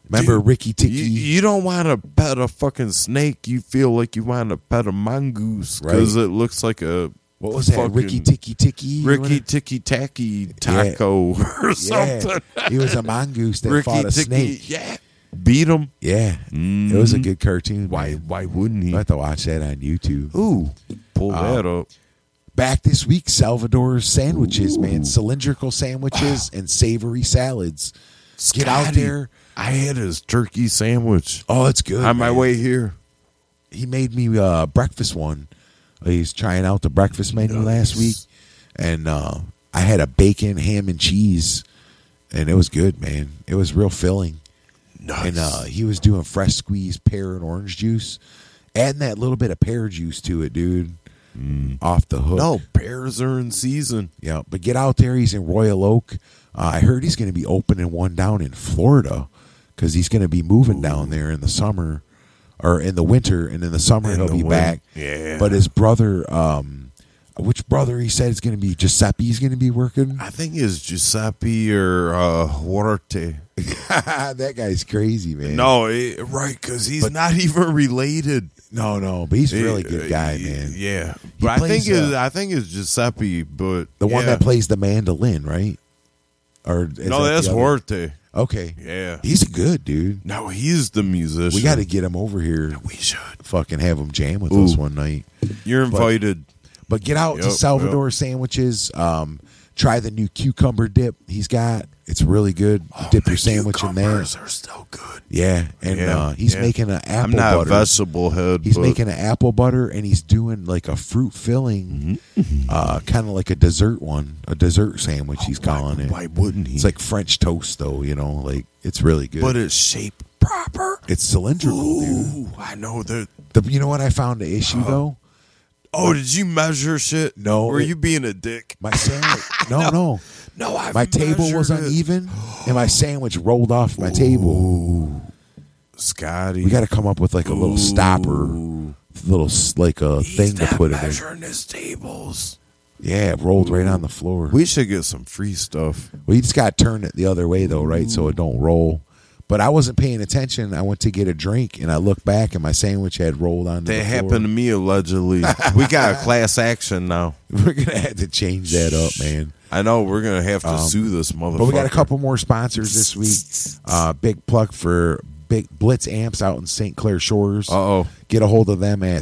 Remember Ricky Tikki? You don't want to pet a fucking snake. You feel like you want to pet a mongoose because it looks like a what was that? Ricky Tikki? Ricky Tikki Tacky Taco or something. He was a mongoose that fought a snake. Yeah. Beat him. Yeah. It was a good cartoon. Why wouldn't he? I have to watch that on YouTube. Ooh. Pull that up. Back this week, Salvador's sandwiches, man. Cylindrical sandwiches and savory salads. Scotty, get out there. I had his turkey sandwich. Oh, it's good. On my way here. He made me breakfast one. He's trying out the breakfast menu last week. And I had a bacon, ham, and cheese. And it was good, man. It was real filling. Nice. And he was doing fresh squeezed pear and orange juice. Adding that little bit of pear juice to it, dude. Off the hook. No, pears are in season. Yeah, but get out there. He's in Royal Oak. I heard he's going to be opening one down in Florida because he's going to be moving down there in the summer or in the winter, and in the summer he'll be back. Yeah. But his brother, which brother he said is going to be Giuseppe's going to be working? I think it's Giuseppe or Huarte. That guy's crazy, man. No, right, because he's not even related. No, but he's a really good guy, man. Yeah, but I think it's Giuseppe, but the one that plays the mandolin, right? Or no, that's Huarte. Okay, yeah, he's a good dude. No, he's the musician. We got to get him over here. We should fucking have him jam with us one night. You're invited. But get out to Salvador Sandwiches. Try the new cucumber dip he's got. It's really good. Dip your sandwich in there. Cucumbers are still good. Yeah, and he's making an apple butter. I'm not a vegetable head. He's making an apple butter, and he's doing like a fruit filling, kind of like a dessert one, a dessert sandwich. He's calling it. Why wouldn't he? It's like French toast, though. You know, like it's really good. But it's shaped proper. It's cylindrical, Ooh, dude. I know that. You know what I found the issue though? Oh, did you measure shit? No. Were you being a dick? My sandwich. No. No, my table was uneven, and my sandwich rolled off my table. Ooh. Scotty, we got to come up with like a little stopper, little like a thing to put it in. Measuring his tables. Yeah, it rolled right on the floor. We should get some free stuff. Well, you just got to turn it the other way though, right? So it don't roll. But I wasn't paying attention. I went to get a drink, and I looked back, and my sandwich had rolled onto the floor. That happened to me, allegedly. We got a class action now. We're going to have to change that up, man. I know. We're going to have to sue this motherfucker. But we got a couple more sponsors this week. Big plug for Big Blitz Amps out in St. Clair Shores. Get a hold of them at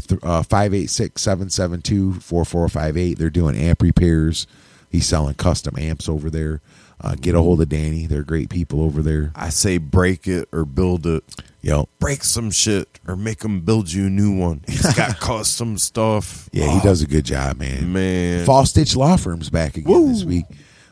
586-772-4458. They're doing amp repairs. He's selling custom amps over there. Get a hold of Danny. They're great people over there. I say break it or build it. Yo, break some shit or make them build you a new one. He's got custom stuff. Yeah, he does a good job, man. Man, Fall Stitch Law Firm's back again this week.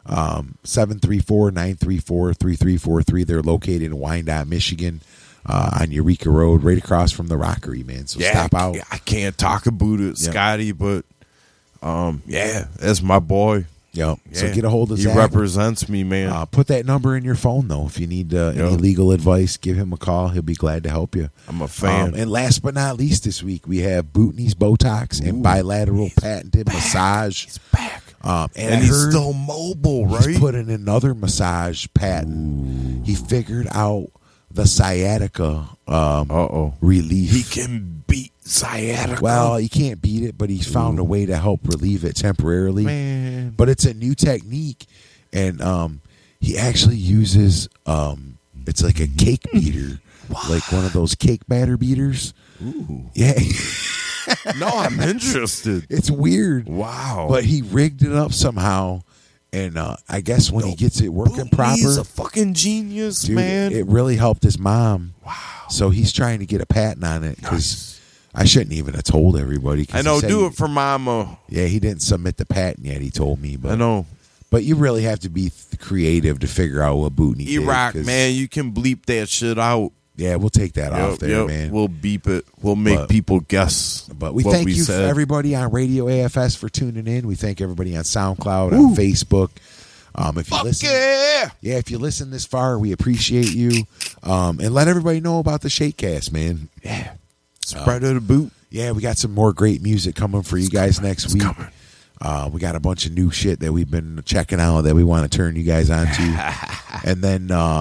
734-934-3343. They're located in Wyandotte, Michigan, on Eureka Road, right across from the Rockery, man. So stop out. I can't talk about it, Scotty, but that's my boy. Yep. So get a hold of He Zach. represents me, man. Put that number in your phone, though. If you need any legal advice, give him a call. He'll be glad to help you. I'm a fan. And last but not least this week, we have Bootney's Botox and Bilateral Patented Massage. He's back. And he's still mobile, right? He's put in another massage patent. He figured out the sciatica relief. He can beat sciatica. Well, he can't beat it, but he's found a way to help relieve it temporarily. Man. But it's a new technique, and he actually uses it's like a cake beater, like one of those cake batter beaters. Ooh. Yeah. No, I'm interested. It's weird. Wow. But he rigged it up somehow. And I guess when he gets it working proper, he's a fucking genius, dude, man. It really helped his mom. Wow. So he's trying to get a patent on it because I shouldn't even have told everybody. I know. Do it for mama. Yeah, he didn't submit the patent yet. He told me, but I know. But you really have to be creative to figure out what Bootney did. E-Rock, man, you can bleep that shit out. Yeah, we'll take that off there, man. We'll beep it. We'll make people guess. But we thank you for everybody on Radio AFS for tuning in. We thank everybody on SoundCloud, on Facebook. If you listen, if you listen this far, we appreciate you. And let everybody know about the Shakecast, man. Yeah, spread it a boot. Yeah, we got some more great music coming for you guys next week. We got a bunch of new shit that we've been checking out that we want to turn you guys on to. And then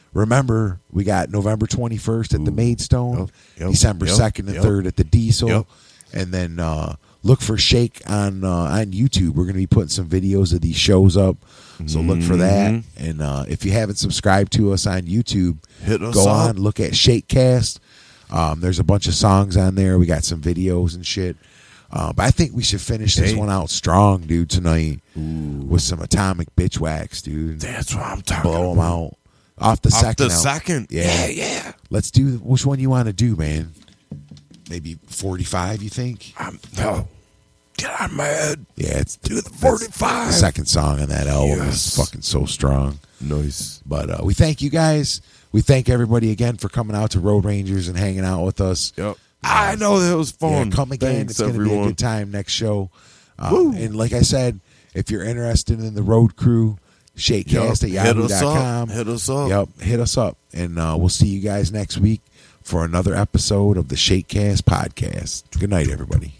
remember, we got November 21st at the Maidstone, Yep. December 2nd and 3rd at the Diesel, and then look for Shake on YouTube. We're going to be putting some videos of these shows up, so look for that. And if you haven't subscribed to us on YouTube, go on, look at Shakecast. There's a bunch of songs on there. We got some videos and shit. But I think we should finish this one out strong, dude, tonight with some Atomic Bitch Wax, dude. That's what I'm talking about. Blow them out. Off the second. Yeah. Let's do, which one you want to do, man? Maybe 45, you think? No. Get out of my head. Yeah, it's do the 45. The second song on that album is fucking so strong. Nice. But we thank you guys. We thank everybody again for coming out to Road Rangers and hanging out with us. Yep. I know that was fun. Yeah, come again. Thanks, it's going to be a good time next show. And like I said, if you're interested in the road crew, Shakecast at yahoo.com. Hit us up. Yep, hit us up. And we'll see you guys next week for another episode of the Shakecast podcast. Good night, everybody.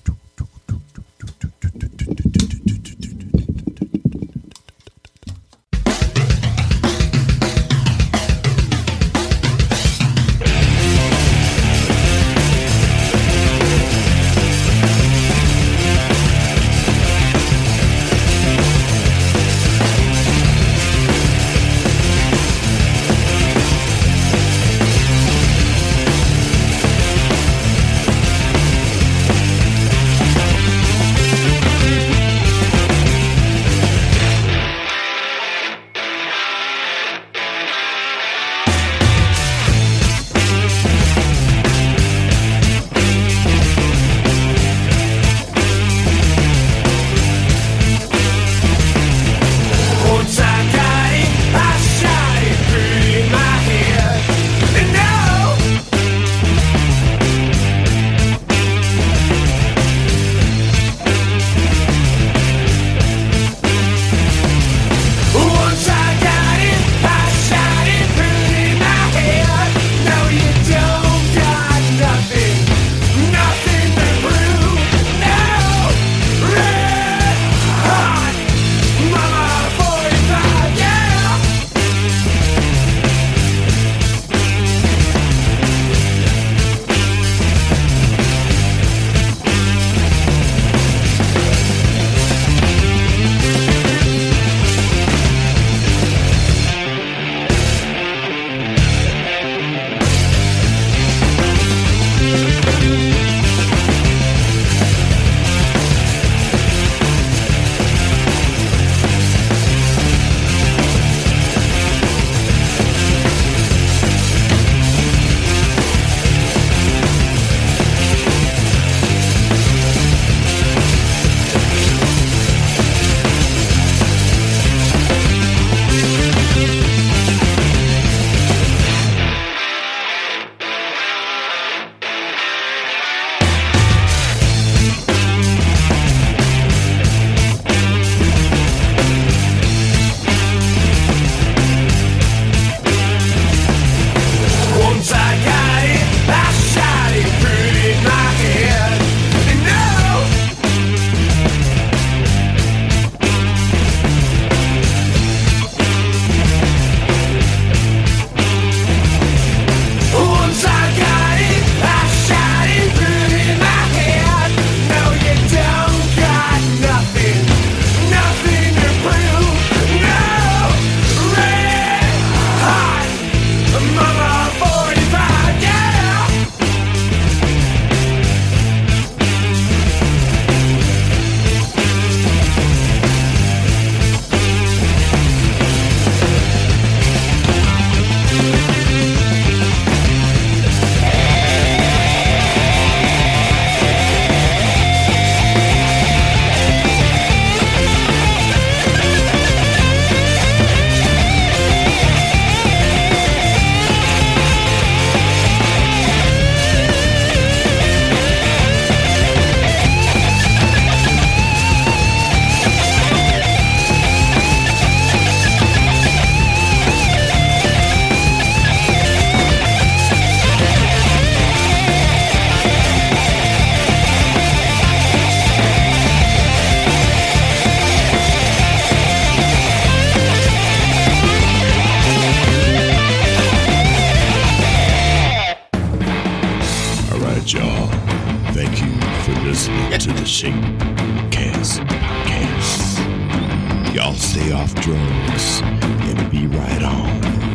Thank you for listening to the Shakecast podcast. Y'all stay off drugs and be right on.